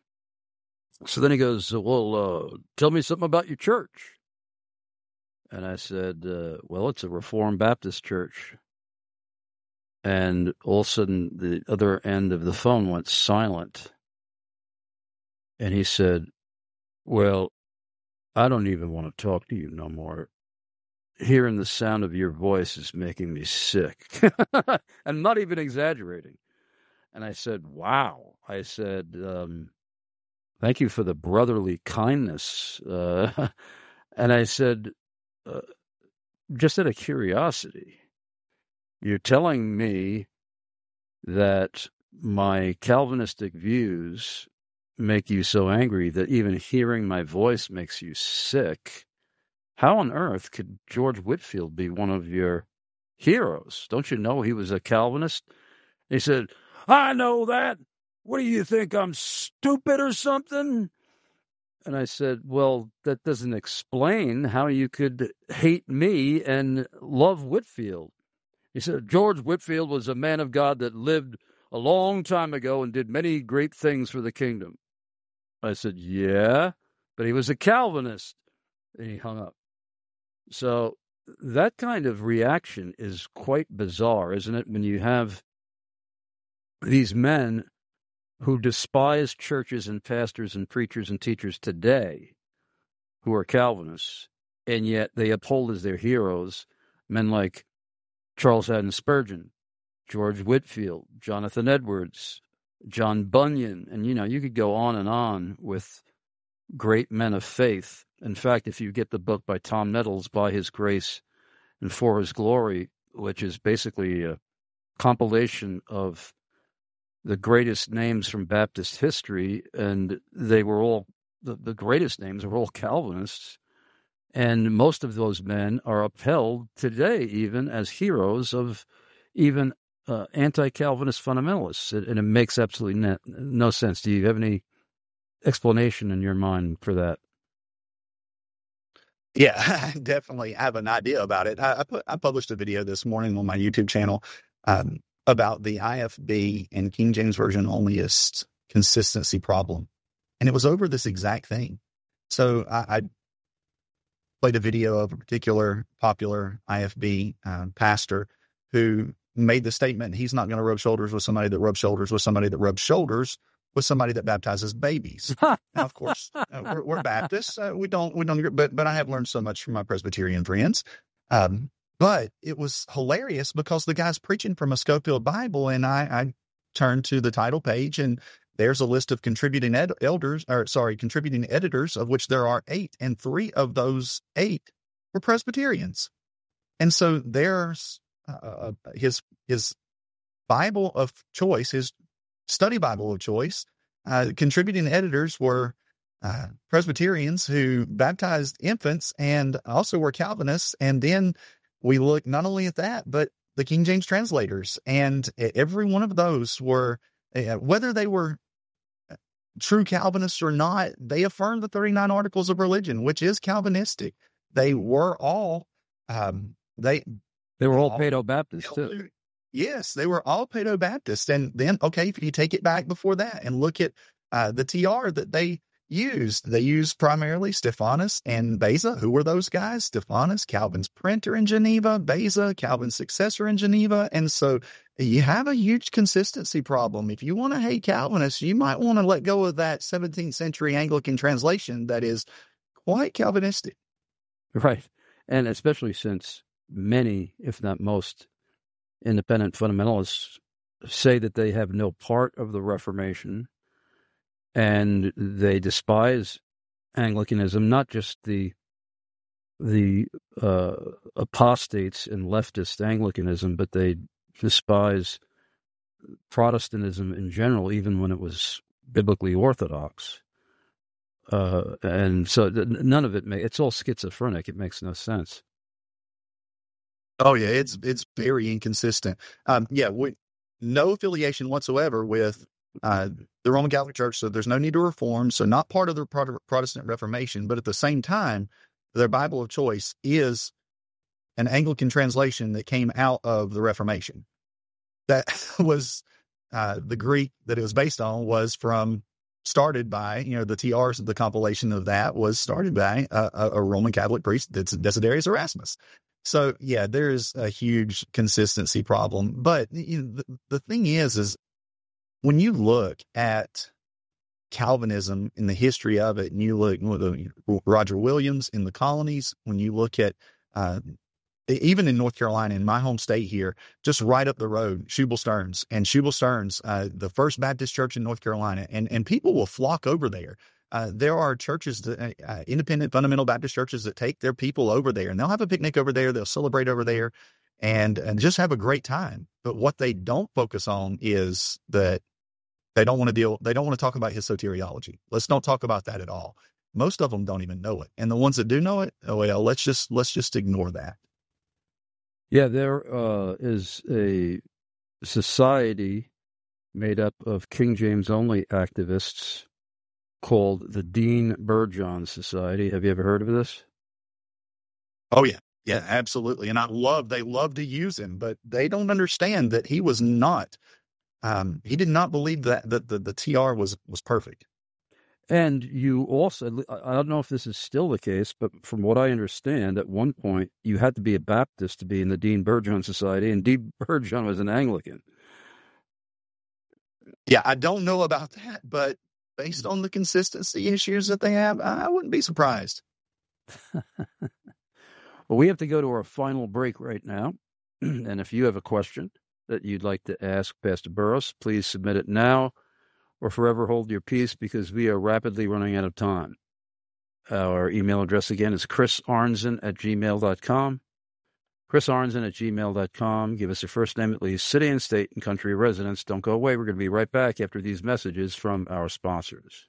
So then he goes, "Well, tell me something about your church." And I said, well, it's a Reformed Baptist church. And all of a sudden, the other end of the phone went silent. And he said, "Well, I don't even want to talk to you no more. Hearing the sound of your voice is making me sick." I'm not even exaggerating. And I said, "Wow." I said, "Thank you for the brotherly kindness." And I said, just out of curiosity, you're telling me that my Calvinistic views make you so angry that even hearing my voice makes you sick. How on earth could George Whitefield be one of your heroes? Don't you know he was a Calvinist? He said, "I know that. What do you think, I'm stupid or something?" And I said, "Well, that doesn't explain how you could hate me and love Whitefield." He said, "George Whitefield was a man of God that lived a long time ago and did many great things for the kingdom." I said, "Yeah, but he was a Calvinist." And he hung up. So that kind of reaction is quite bizarre, isn't it? When you have these men who despise churches and pastors and preachers and teachers today who are Calvinists, and yet they uphold as their heroes men like Charles Haddon Spurgeon, George Whitefield, Jonathan Edwards, John Bunyan, and you could go on and on with great men of faith. In fact, if you get the book by Tom Nettles, By His Grace and For His Glory, which is basically a compilation of the greatest names from Baptist history, and they were all, the greatest names were all Calvinists, and most of those men are upheld today even as heroes of even anti-Calvinist fundamentalists, and it makes absolutely no sense. Do you have any explanation in your mind for that? Yeah, I definitely have an idea about it. I published a video this morning on my YouTube channel about the IFB and King James Version onlyist consistency problem, and it was over this exact thing. So I played a video of a particular popular IFB pastor who made the statement he's not going to rub shoulders with somebody that rubs shoulders with somebody that rubs shoulders with somebody that baptizes babies. Now, of course, we're Baptists. We don't agree, but I have learned so much from my Presbyterian friends. But it was hilarious because the guy's preaching from a Scofield Bible, and I turned to the title page, and there's a list of contributing editors, of which there are 8, and 3 of those 8 were Presbyterians. And so there's his Bible of choice, his study Bible of choice. Contributing editors were Presbyterians who baptized infants and also were Calvinists. And then we look not only at that, but the King James translators. And every one of those were, whether they were true Calvinists or not, they affirmed the 39 Articles of Religion, which is Calvinistic. They were all, they were all Paedo-Baptists too. Yes, they were all Paedo-Baptists. And then, okay, if you take it back before that and look at the TR that they used primarily Stephanus and Beza. Who were those guys? Stephanus, Calvin's printer in Geneva, Beza, Calvin's successor in Geneva. And so you have a huge consistency problem. If you want to hate Calvinists, you might want to let go of that 17th century Anglican translation that is quite Calvinistic. Right. And especially since many, if not most, independent fundamentalists say that they have no part of the Reformation, and they despise Anglicanism, not just the apostates in leftist Anglicanism, but they despise Protestantism in general, even when it was biblically orthodox. And so none of it it's all schizophrenic. It makes no sense. Oh yeah, it's very inconsistent. No affiliation whatsoever with the Roman Catholic Church, so there's no need to reform. So not part of the Protestant Reformation, but at the same time, their Bible of choice is an Anglican translation that came out of the Reformation. That was the Greek that it was based on was started by, the TRs, the compilation of that was started by a Roman Catholic priest, that's Desiderius Erasmus. So yeah, there's a huge consistency problem. But the thing is when you look at Calvinism in the history of it, and you look at Roger Williams in the colonies, when you look at even in North Carolina, in my home state here, just right up the road, Shubal Stearns, the First Baptist Church in North Carolina, and people will flock over there. There are churches, independent fundamental Baptist churches, that take their people over there, and they'll have a picnic over there. They'll celebrate over there, and just have a great time. But what they don't focus on is that they don't want to talk about his soteriology. Let's don't talk about that at all. Most of them don't even know it, and the ones that do know it, let's just ignore that. Yeah, there is a society made up of King James only activists called the Dean Burgon Society. Have you ever heard of this? Oh yeah. Yeah, absolutely. And they love to use him, but they don't understand that he was not, he did not believe that the TR was perfect. And you also, I don't know if this is still the case, but from what I understand, at one point you had to be a Baptist to be in the Dean Burgon Society, and Dean Burgon was an Anglican. Yeah, I don't know about that, but based on the consistency issues that they have, I wouldn't be surprised. Well, we have to go to our final break right now. And if you have a question that you'd like to ask Pastor Burrows, please submit it now or forever hold your peace, because we are rapidly running out of time. Our email address again is chrisarnzen@gmail.com. chrisarnson@gmail.com. Give us your first name, at least, city and state and country of residence. Don't go away. We're going to be right back after these messages from our sponsors.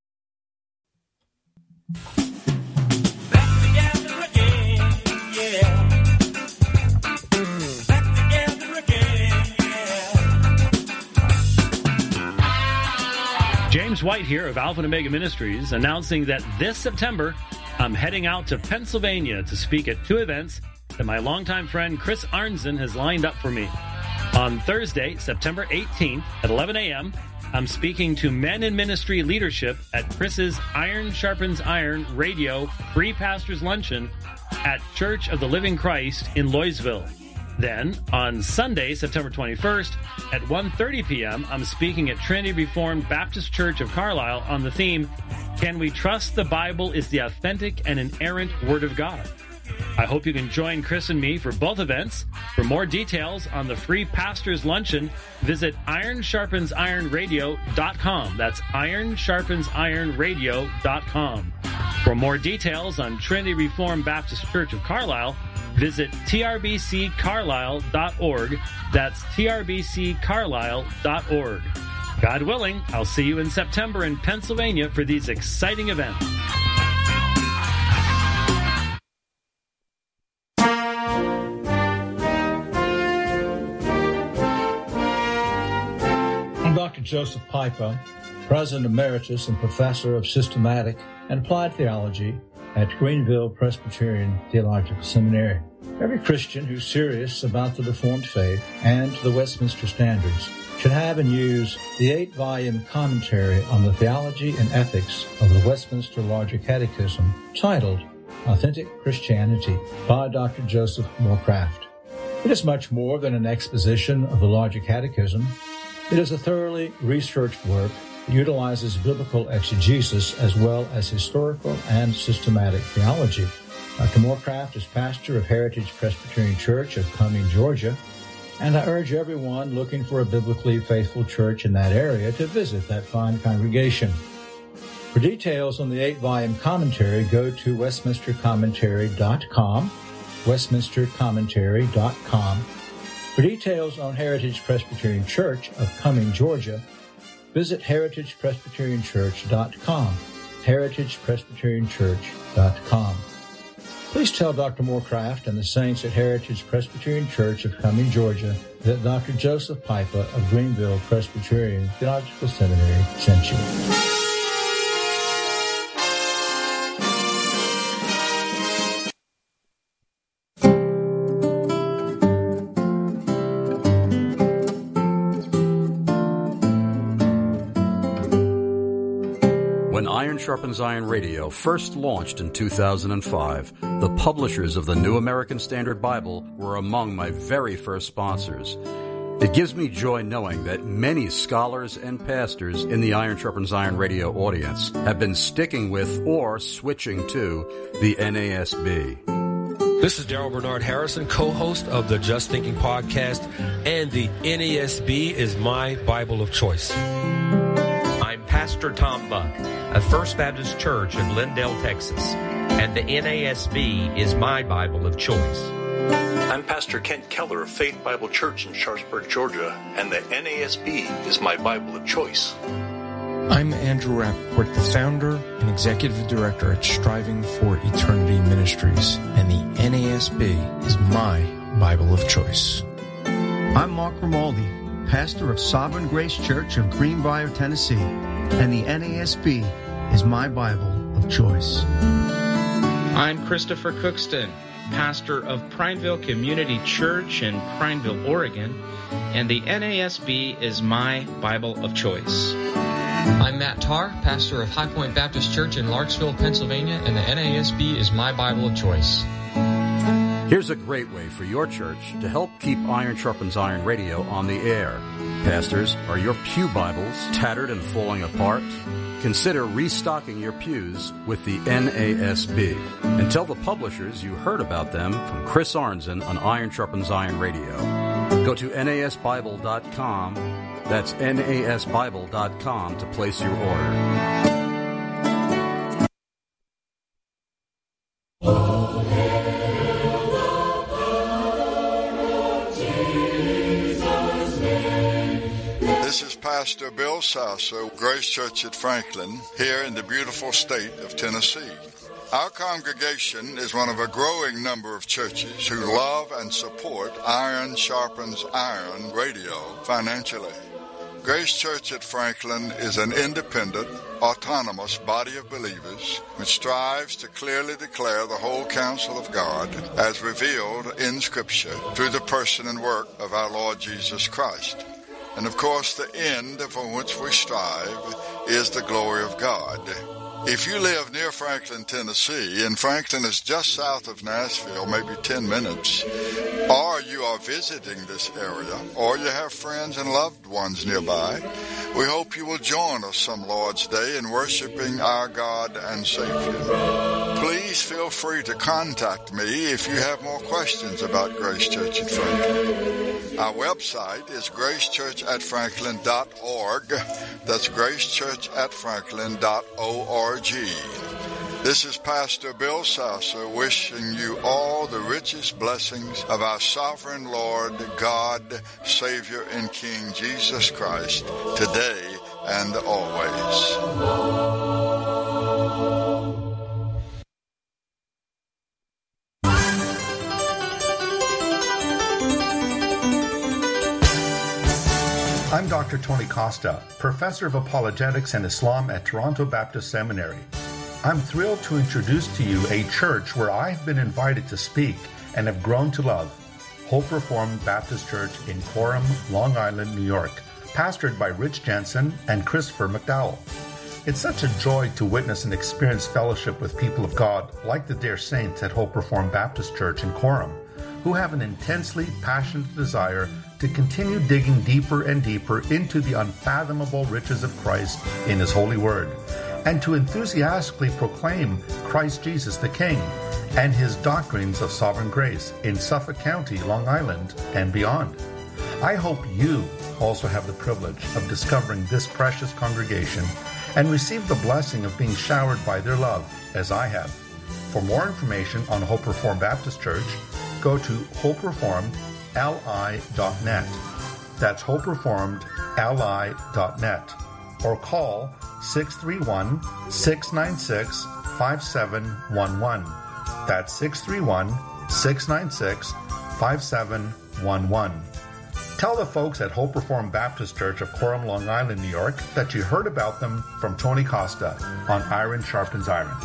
James White here of Alpha and Omega Ministries, announcing that this September, I'm heading out to Pennsylvania to speak at 2 events that my longtime friend Chris Arnzen has lined up for me. On Thursday, September 18th at 11 a.m., I'm speaking to men in ministry leadership at Chris's Iron Sharpens Iron Radio Free Pastors Luncheon at Church of the Living Christ in Loysville. Then, on Sunday, September 21st, at 1:30 p.m., I'm speaking at Trinity Reformed Baptist Church of Carlisle on the theme, Can We Trust the Bible is the Authentic and Inerrant Word of God? I hope you can join Chris and me for both events. For more details on the free Pastors Luncheon, visit ironsharpensironradio.com. That's ironsharpensironradio.com. For more details on Trinity Reformed Baptist Church of Carlisle, visit trbccarlisle.org. That's trbccarlisle.org. God willing, I'll see you in September in Pennsylvania for these exciting events. I'm Dr. Joseph Pipa, President Emeritus and Professor of Systematic and Applied Theology at Greenville Presbyterian Theological Seminary. Every Christian who's serious about the Reformed faith and the Westminster Standards should have and use the 8-volume commentary on the theology and ethics of the Westminster Larger Catechism titled Authentic Christianity by Dr. Joseph Moorcraft. It is much more than an exposition of the Larger Catechism. It is a thoroughly researched work that utilizes biblical exegesis as well as historical and systematic theology. Dr. Moorcraft is pastor of Heritage Presbyterian Church of Cumming, Georgia, and I urge everyone looking for a biblically faithful church in that area to visit that fine congregation. For details on the 8-volume commentary, go to westminstercommentary.com, westminstercommentary.com. For details on Heritage Presbyterian Church of Cumming, Georgia, visit heritagepresbyterianchurch.com, heritagepresbyterianchurch.com. Please tell Dr. Moorcraft and the saints at Heritage Presbyterian Church of Cumming, Georgia, that Dr. Joseph Pipa of Greenville Presbyterian Theological Seminary sent you. When Iron Sharpens Iron Radio first launched in 2005, the publishers of the New American Standard Bible were among my very first sponsors. It gives me joy knowing that many scholars and pastors in the Iron Sharpens Iron Radio audience have been sticking with or switching to the NASB. This is Daryl Bernard Harrison, co-host of the Just Thinking podcast, and the NASB is my Bible of choice. I'm Pastor Tom Buck of First Baptist Church of Lindale, Texas, and the NASB is my Bible of choice. I'm Pastor Kent Keller of Faith Bible Church in Sharpsburg, Georgia, and the NASB is my Bible of choice. I'm Andrew Rappaport, the founder and executive director at Striving for Eternity Ministries, and the NASB is my Bible of choice. I'm Mark Romaldi, pastor of Sovereign Grace Church of Greenbrier, Tennessee, and the NASB is my Bible of choice. I'm Christopher Cookston, pastor of Prineville Community Church in Prineville, Oregon, and the NASB is my Bible of choice. I'm Matt Tarr, pastor of High Point Baptist Church in Larksville, Pennsylvania, and the NASB is my Bible of choice. Here's a great way for your church to help keep Iron Sharpens Iron Radio on the air. Pastors, are your pew Bibles tattered and falling apart? Consider restocking your pews with the NASB. And tell the publishers you heard about them from Chris Arnzen on Iron Sharpens Iron Radio. Go to nasbible.com. That's nasbible.com to place your order. Pastor Bill Sasser, Grace Church at Franklin, here in the beautiful state of Tennessee. Our congregation is one of a growing number of churches who love and support Iron Sharpens Iron radio financially. Grace Church at Franklin is an independent, autonomous body of believers which strives to clearly declare the whole counsel of God as revealed in Scripture through the person and work of our Lord Jesus Christ. And of course, the end for which we strive is the glory of God. If you live near Franklin, Tennessee, and Franklin is just south of Nashville, maybe 10 minutes, or you are visiting this area, or you have friends and loved ones nearby, we hope you will join us some Lord's Day in worshiping our God and Savior. Please feel free to contact me if you have more questions about Grace Church at Franklin. Our website is gracechurchatfranklin.org. That's gracechurchatfranklin.org. This is Pastor Bill Sasser wishing you all the richest blessings of our sovereign Lord, God, Savior, and King Jesus Christ, today and always. I'm Dr. Tony Costa, Professor of Apologetics and Islam at Toronto Baptist Seminary. I'm thrilled to introduce to you a church where I've been invited to speak and have grown to love, Hope Reformed Baptist Church in Coram, Long Island, New York, pastored by Rich Jensen and Christopher McDowell. It's such a joy to witness and experience fellowship with people of God like the dear saints at Hope Reformed Baptist Church in Coram, who have an intensely passionate desire to continue digging deeper and deeper into the unfathomable riches of Christ in His holy word, and to enthusiastically proclaim Christ Jesus the King and His doctrines of sovereign grace in Suffolk County, Long Island, and beyond. I hope you also have the privilege of discovering this precious congregation and receive the blessing of being showered by their love, as I have. For more information on Hope Reformed Baptist Church, go to hopereformedli.net. That's hopereformedli.net. Or call 631-696-5711. That's 631-696-5711. Tell the folks at Hope Reformed Baptist Church of Coram, Long Island, New York, that you heard about them from Tony Costa on Iron Sharpens Iron.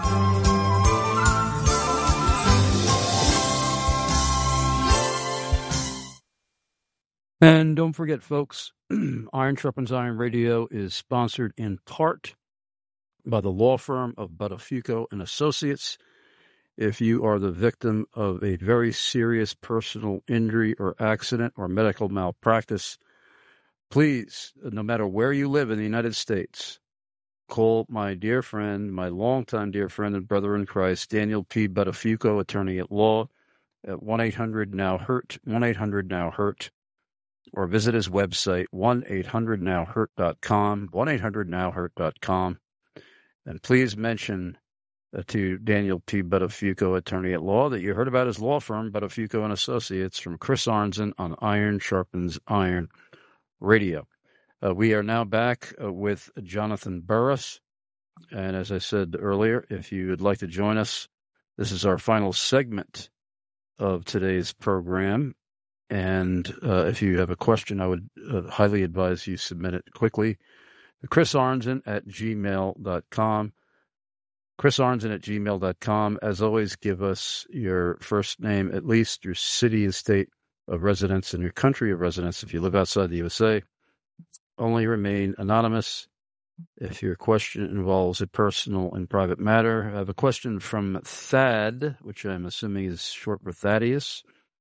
And don't forget, folks, Iron Sharpens Iron Radio is sponsored in part by the law firm of Buttafuoco and Associates. If you are the victim of a very serious personal injury or accident or medical malpractice, please, no matter where you live in the United States, call my dear friend, my longtime dear friend and brother in Christ, Daniel P. Buttafuoco, attorney at law, at 1-800-NOW-HURT, 1-800-NOW-HURT. Or visit his website, 1-800-NOW-HURT.com, 1-800-NOW-HURT.com. And please mention to Daniel P. Buttafuoco, attorney at law, that you heard about his law firm, Buttafuoco and Associates, from Chris Arnzen on Iron Sharpens Iron Radio. We are now back with Jonathan Burris. And as I said earlier, if you would like to join us, this is our final segment of today's program. And if you have a question, I would highly advise you submit it quickly. Chris Arnzen at gmail.com. Chris Arnzen at gmail.com. As always, give us your first name, at least your city and state of residence and your country of residence if you live outside the USA. Only remain anonymous. If your question involves a personal and private matter, I have a question from Thad, which I'm assuming is short for Thaddeus.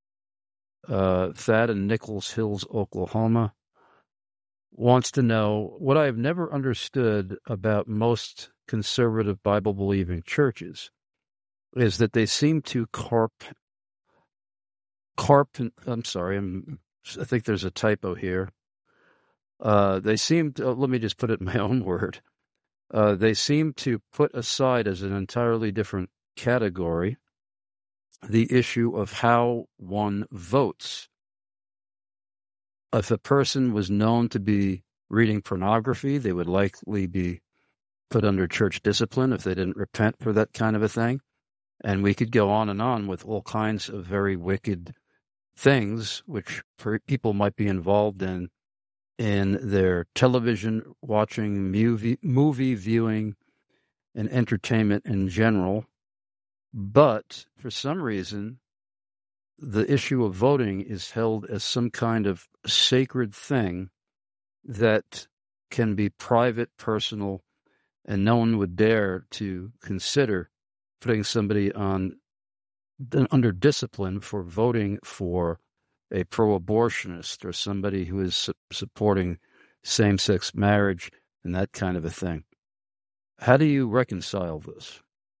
Thad in Nichols Hills, Oklahoma, wants to know what I have never understood about most conservative Bible-believing churches is that they seem to I think there's a typo here. They seem to, let me just put it in my own word. They seem to put aside as an entirely different category the issue of how one votes. If a person was known to be reading pornography. They would likely be put under church discipline if they didn't repent for that kind of a thing. And we could go on and on with all kinds of very wicked things which people might be involved in their television watching, movie viewing, and entertainment in general. But for some reason, the issue of voting is held as some kind of sacred thing that can be private, personal, and no one would dare to consider putting somebody under discipline for voting for a pro-abortionist or somebody who is supporting same-sex marriage and that kind of a thing. How do you reconcile this?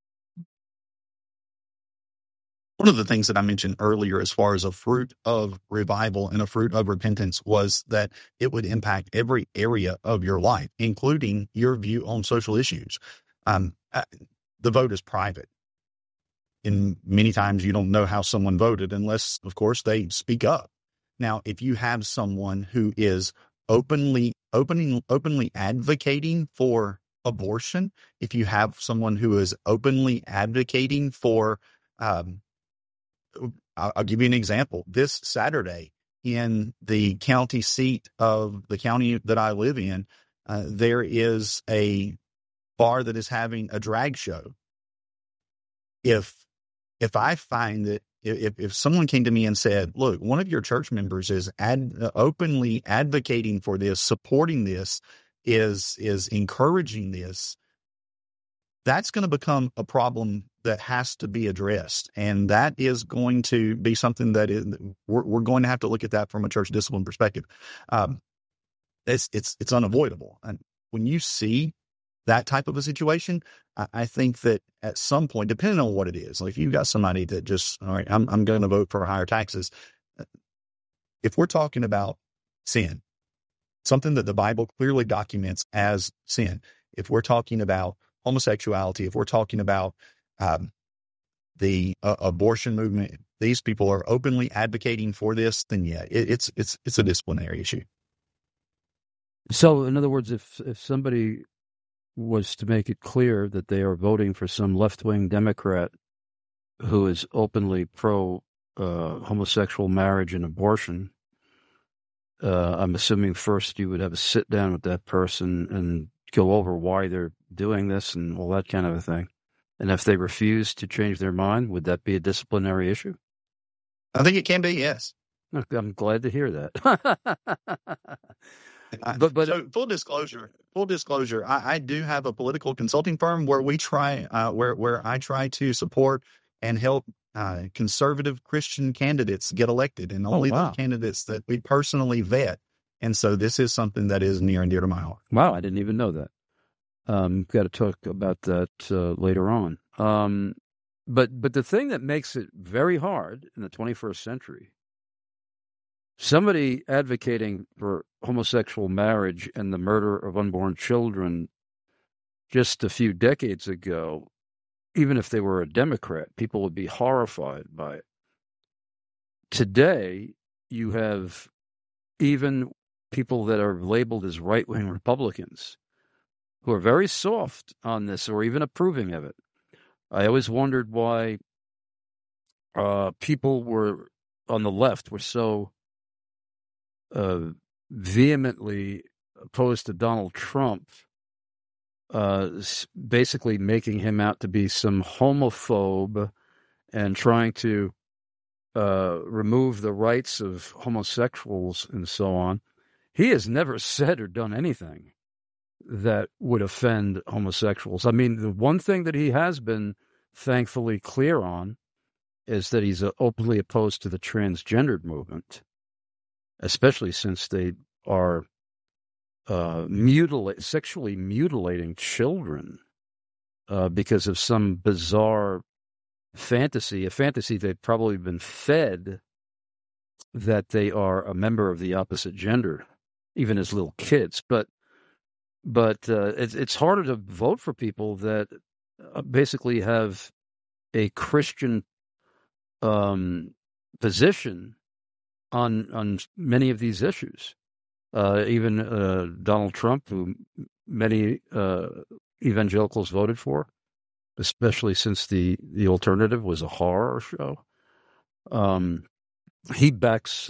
One of the things that I mentioned earlier as far as a fruit of revival and a fruit of repentance was that it would impact every area of your life, including your view on social issues. The vote is private. And many times you don't know how someone voted unless, of course, they speak up. Now, if you have someone who is openly advocating for abortion, if you have someone who is openly advocating for, I'll give you an example. This Saturday in the county seat of the county that I live in, there is a bar that is having a drag show. If I find that if someone came to me and said, look, one of your church members is openly advocating for this, supporting this, is encouraging this, that's going to become a problem that has to be addressed. And that is going to be something that we're going to have to look at that from a church discipline perspective. It's unavoidable. And when you see that type of a situation, I think that at some point, depending on what it is, like if you've got somebody that just, all right, I'm going to vote for higher taxes. If we're talking about sin, something that the Bible clearly documents as sin, if we're talking about homosexuality, if we're talking about the abortion movement, these people are openly advocating for this, then yeah, it's a disciplinary issue. So, in other words, if somebody was to make it clear that they are voting for some left-wing Democrat who is openly pro homosexual marriage and abortion, I'm assuming first you would have a sit down with that person and go over why they're doing this and all that kind of a thing. And if they refuse to change their mind, would that be a disciplinary issue? I think it can be, yes. I'm glad to hear that. But so full disclosure, I do have a political consulting firm where we try, where I try to support and help conservative Christian candidates get elected, and only those candidates that we personally vet. And so this is something that is near and dear to my heart. Wow, I didn't even know that. Got to talk about that later on. But the thing that makes it very hard in the 21st century, somebody advocating for homosexual marriage and the murder of unborn children just a few decades ago, even if they were a Democrat, people would be horrified by it. Today, you have even people that are labeled as right-wing Republicans who are very soft on this or even approving of it. I always wondered why people were on the left were so vehemently opposed to Donald Trump, basically making him out to be some homophobe and trying to remove the rights of homosexuals and so on. He has never said or done anything that would offend homosexuals. I mean, the one thing that he has been thankfully clear on is that he's openly opposed to the transgendered movement, especially since they are sexually mutilating children because of some bizarre fantasy, a fantasy they've probably been fed that they are a member of the opposite gender, even as little kids. But it's harder to vote for people that basically have a Christian position on many of these issues. Even Donald Trump, who many evangelicals voted for, especially since the alternative was a horror show. He backtracked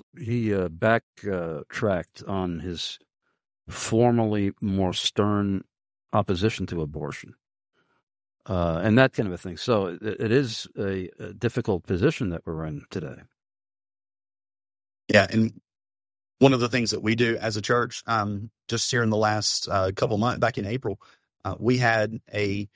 on his formerly more stern opposition to abortion, and that kind of a thing. So it is a difficult position that we're in today. Yeah, and one of the things that we do as a church, just here in the last couple months, back in April, we had a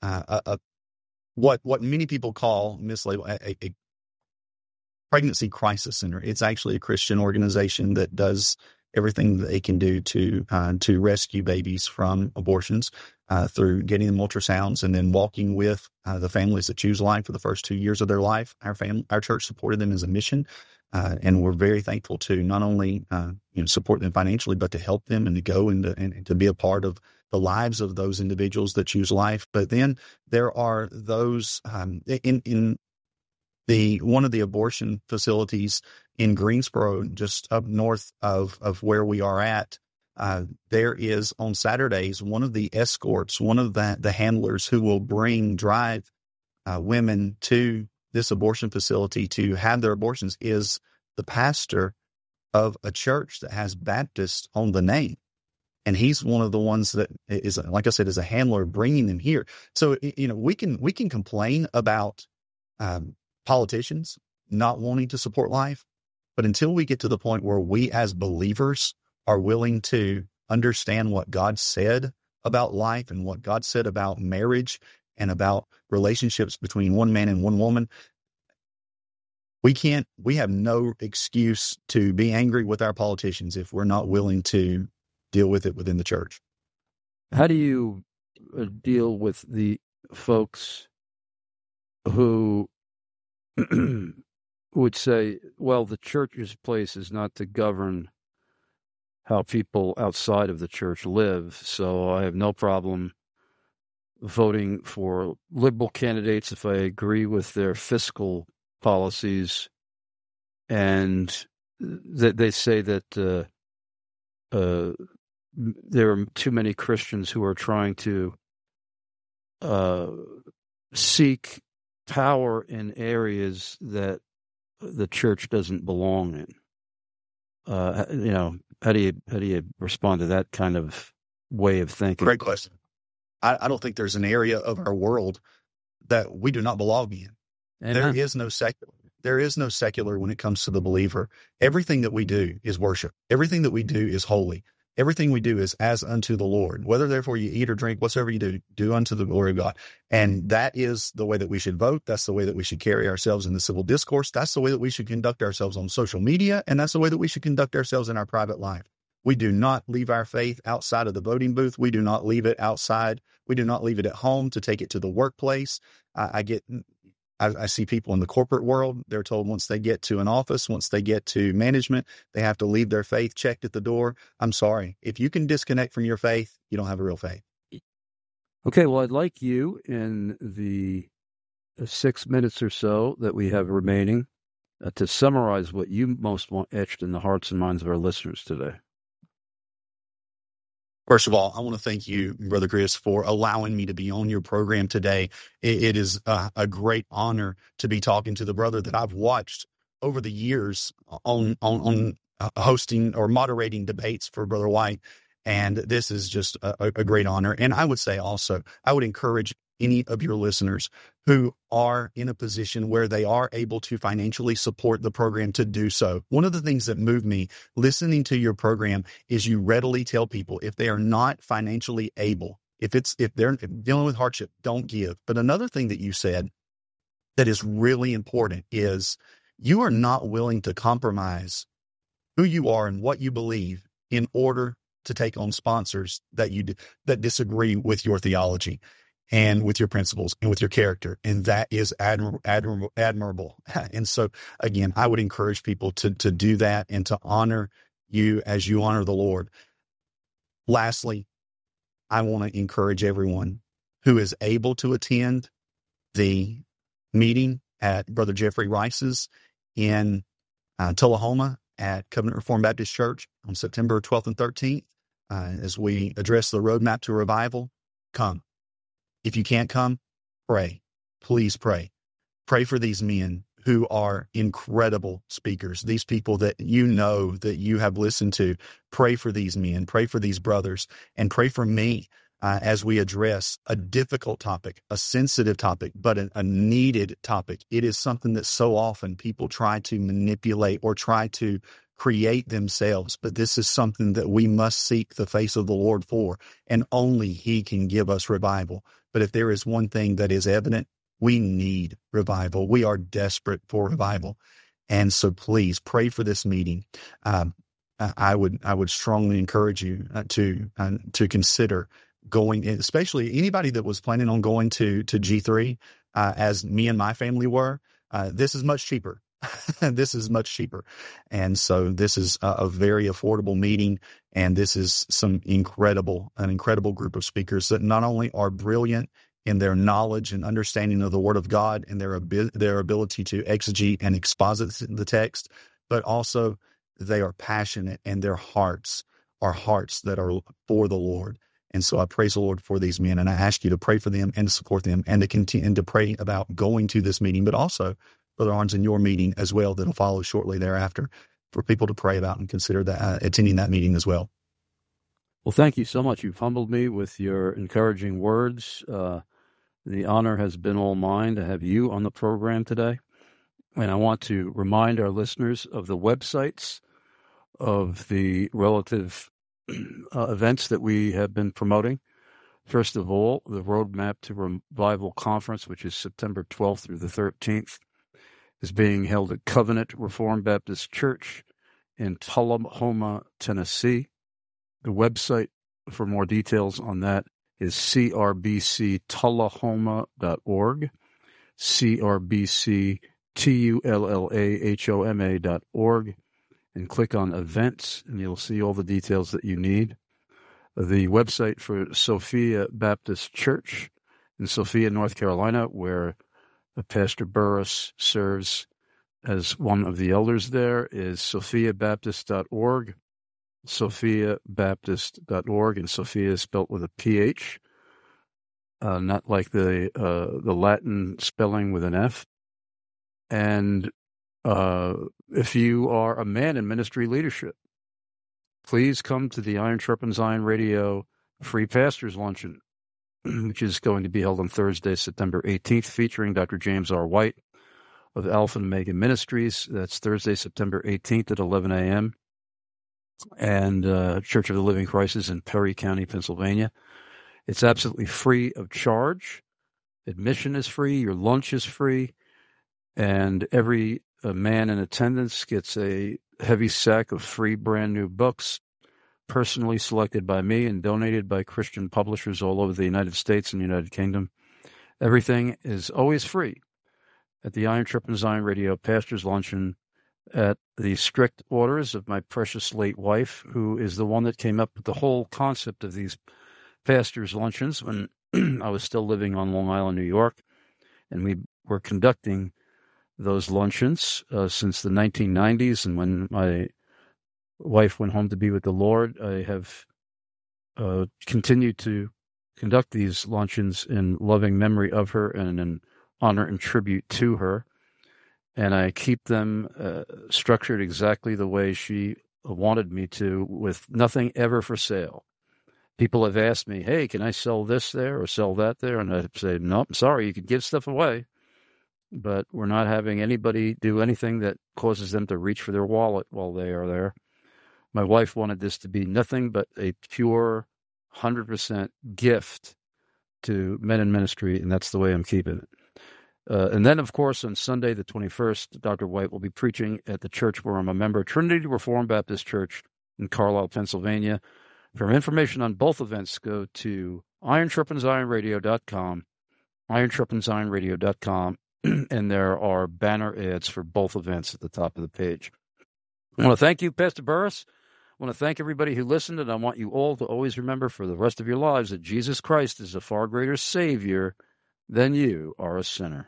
what many people call mislabeled a pregnancy crisis center. It's actually a Christian organization that does everything that they can do to rescue babies from abortions through getting them ultrasounds and then walking with the families that choose life for the first 2 years of their life. Our church supported them as a mission, and we're very thankful to not only support them financially, but to help them and to go and to be a part of the lives of those individuals that choose life. But then there are those in one of the abortion facilities in Greensboro, just up north of where we are at, there is on Saturdays, one of the escorts, one of the handlers who will drive women to this abortion facility to have their abortions is the pastor of a church that has Baptist on the name. And he's one of the ones that is, like I said, is a handler bringing them here. So, we can complain about politicians not wanting to support life, but until we get to the point where we as believers are willing to understand what God said about life and what God said about marriage and about relationships between one man and one woman, we have no excuse to be angry with our politicians if we're not willing to deal with it within the church. How do you deal with the folks who would say, well, the church's place is not to govern how people outside of the church live, so I have no problem voting for liberal candidates if I agree with their fiscal policies, and that they say that there are too many Christians who are trying to seek power in areas that the church doesn't belong in. How do you respond to that kind of way of thinking? Great question. I don't think there's an area of our world that we do not belong in. Amen. There is no secular when it comes to the believer. Everything that we do is worship. Everything that we do is holy. Everything we do is as unto the Lord. Whether therefore you eat or drink, whatsoever you do unto the glory of God. And that is the way that we should vote. That's the way that we should carry ourselves in the civil discourse. That's the way that we should conduct ourselves on social media. And that's the way that we should conduct ourselves in our private life. We do not leave our faith outside of the voting booth. We do not leave it outside. We do not leave it at home to take it to the workplace. I see people in the corporate world. They're told once they get to an office, once they get to management, they have to leave their faith checked at the door. I'm sorry. If you can disconnect from your faith, you don't have a real faith. Okay, well, I'd like you in the 6 minutes or so that we have remaining to summarize what you most want etched in the hearts and minds of our listeners today. First of all, I want to thank you, Brother Chris, for allowing me to be on your program today. It is a great honor to be talking to the brother that I've watched over the years on hosting or moderating debates for Brother White. And this is just a great honor. And I would say also, I would encourage any of your listeners who are in a position where they are able to financially support the program to do so. One of the things that moved me listening to your program is you readily tell people if they are not financially able, if they're dealing with hardship, don't give. But another thing that you said that is really important is you are not willing to compromise who you are and what you believe in order to take on sponsors that disagree with your theology and with your principles and with your character. And that is admirable. And so, again, I would encourage people to do that and to honor you as you honor the Lord. Lastly, I want to encourage everyone who is able to attend the meeting at Brother Jeffrey Rice's in Tullahoma at Covenant Reformed Baptist Church on September 12th and 13th as we address the roadmap to revival. Come. If you can't come, pray. Please pray. Pray for these men who are incredible speakers, these people that you know, that you have listened to. Pray for these men, pray for these brothers, and pray for me as we address a difficult topic, a sensitive topic, but a needed topic. It is something that so often people try to manipulate or try to create themselves, but this is something that we must seek the face of the Lord for, and only He can give us revival. But if there is one thing that is evident, we need revival. We are desperate for revival. And so please pray for this meeting. I would strongly encourage you to consider going, especially anybody that was planning on going to G3, as me and my family were. This is much cheaper. This is much cheaper. And so this is a very affordable meeting. And this is an incredible group of speakers that not only are brilliant in their knowledge and understanding of the Word of God and their ability to exegete and exposit the text, but also they are passionate, and their hearts are hearts that are for the Lord. And so I praise the Lord for these men, and I ask you to pray for them and to support them, and to continue and to pray about going to this meeting, but also, Brother Arns, in your meeting as well that'll follow shortly thereafter, for people to pray about and consider that attending that meeting as well. Well, thank you so much. You've humbled me with your encouraging words. The honor has been all mine to have you on the program today. And I want to remind our listeners of the websites of the relative events that we have been promoting. First of all, the Roadmap to Revival Conference, which is September 12th through the 13th, is being held at Covenant Reformed Baptist Church in Tullahoma, Tennessee. The website for more details on that is crbctullahoma.org, crbctullahoma.org, and click on events, and you'll see all the details that you need. The website for Sophia Baptist Church in Sophia, North Carolina, where Pastor Burris serves as one of the elders there, is sophiabaptist.org, sophiabaptist.org, and Sophia is spelt with a PH, not like the Latin spelling with an F. And if you are a man in ministry leadership, please come to the Iron Sharpens Iron Radio Free Pastors Luncheon, which is going to be held on Thursday, September 18th, featuring Dr. James R. White of Alpha and Omega Ministries. That's Thursday, September 18th at 11 a.m. And Church of the Living Christ is in Perry County, Pennsylvania. It's absolutely free of charge. Admission is free. Your lunch is free. And every man in attendance gets a heavy sack of free brand new books, personally selected by me and donated by Christian publishers all over the United States and United Kingdom. Everything is always free at the Iron Sharpens Iron Radio Pastors Luncheon, at the strict orders of my precious late wife, who is the one that came up with the whole concept of these pastors' luncheons when I was still living on Long Island, New York. And we were conducting those luncheons since the 1990s. And when my wife went home to be with the Lord, I have continued to conduct these luncheons in loving memory of her and in honor and tribute to her. And I keep them structured exactly the way she wanted me to, with nothing ever for sale. People have asked me, hey, can I sell this there or sell that there? And I say, no, sorry, you can give stuff away, but we're not having anybody do anything that causes them to reach for their wallet while they are there. My wife wanted this to be nothing but a pure 100% gift to men in ministry, and that's the way I'm keeping it. And then, of course, on Sunday, the 21st, Dr. White will be preaching at the church where I'm a member, Trinity Reformed Baptist Church in Carlisle, Pennsylvania. For information on both events, go to ironsharpensironradio.com, ironsharpensironradio.com, and there are banner ads for both events at the top of the page. I want to thank you, Pastor Burris. I want to thank everybody who listened, and I want you all to always remember for the rest of your lives that Jesus Christ is a far greater Savior than you are a sinner.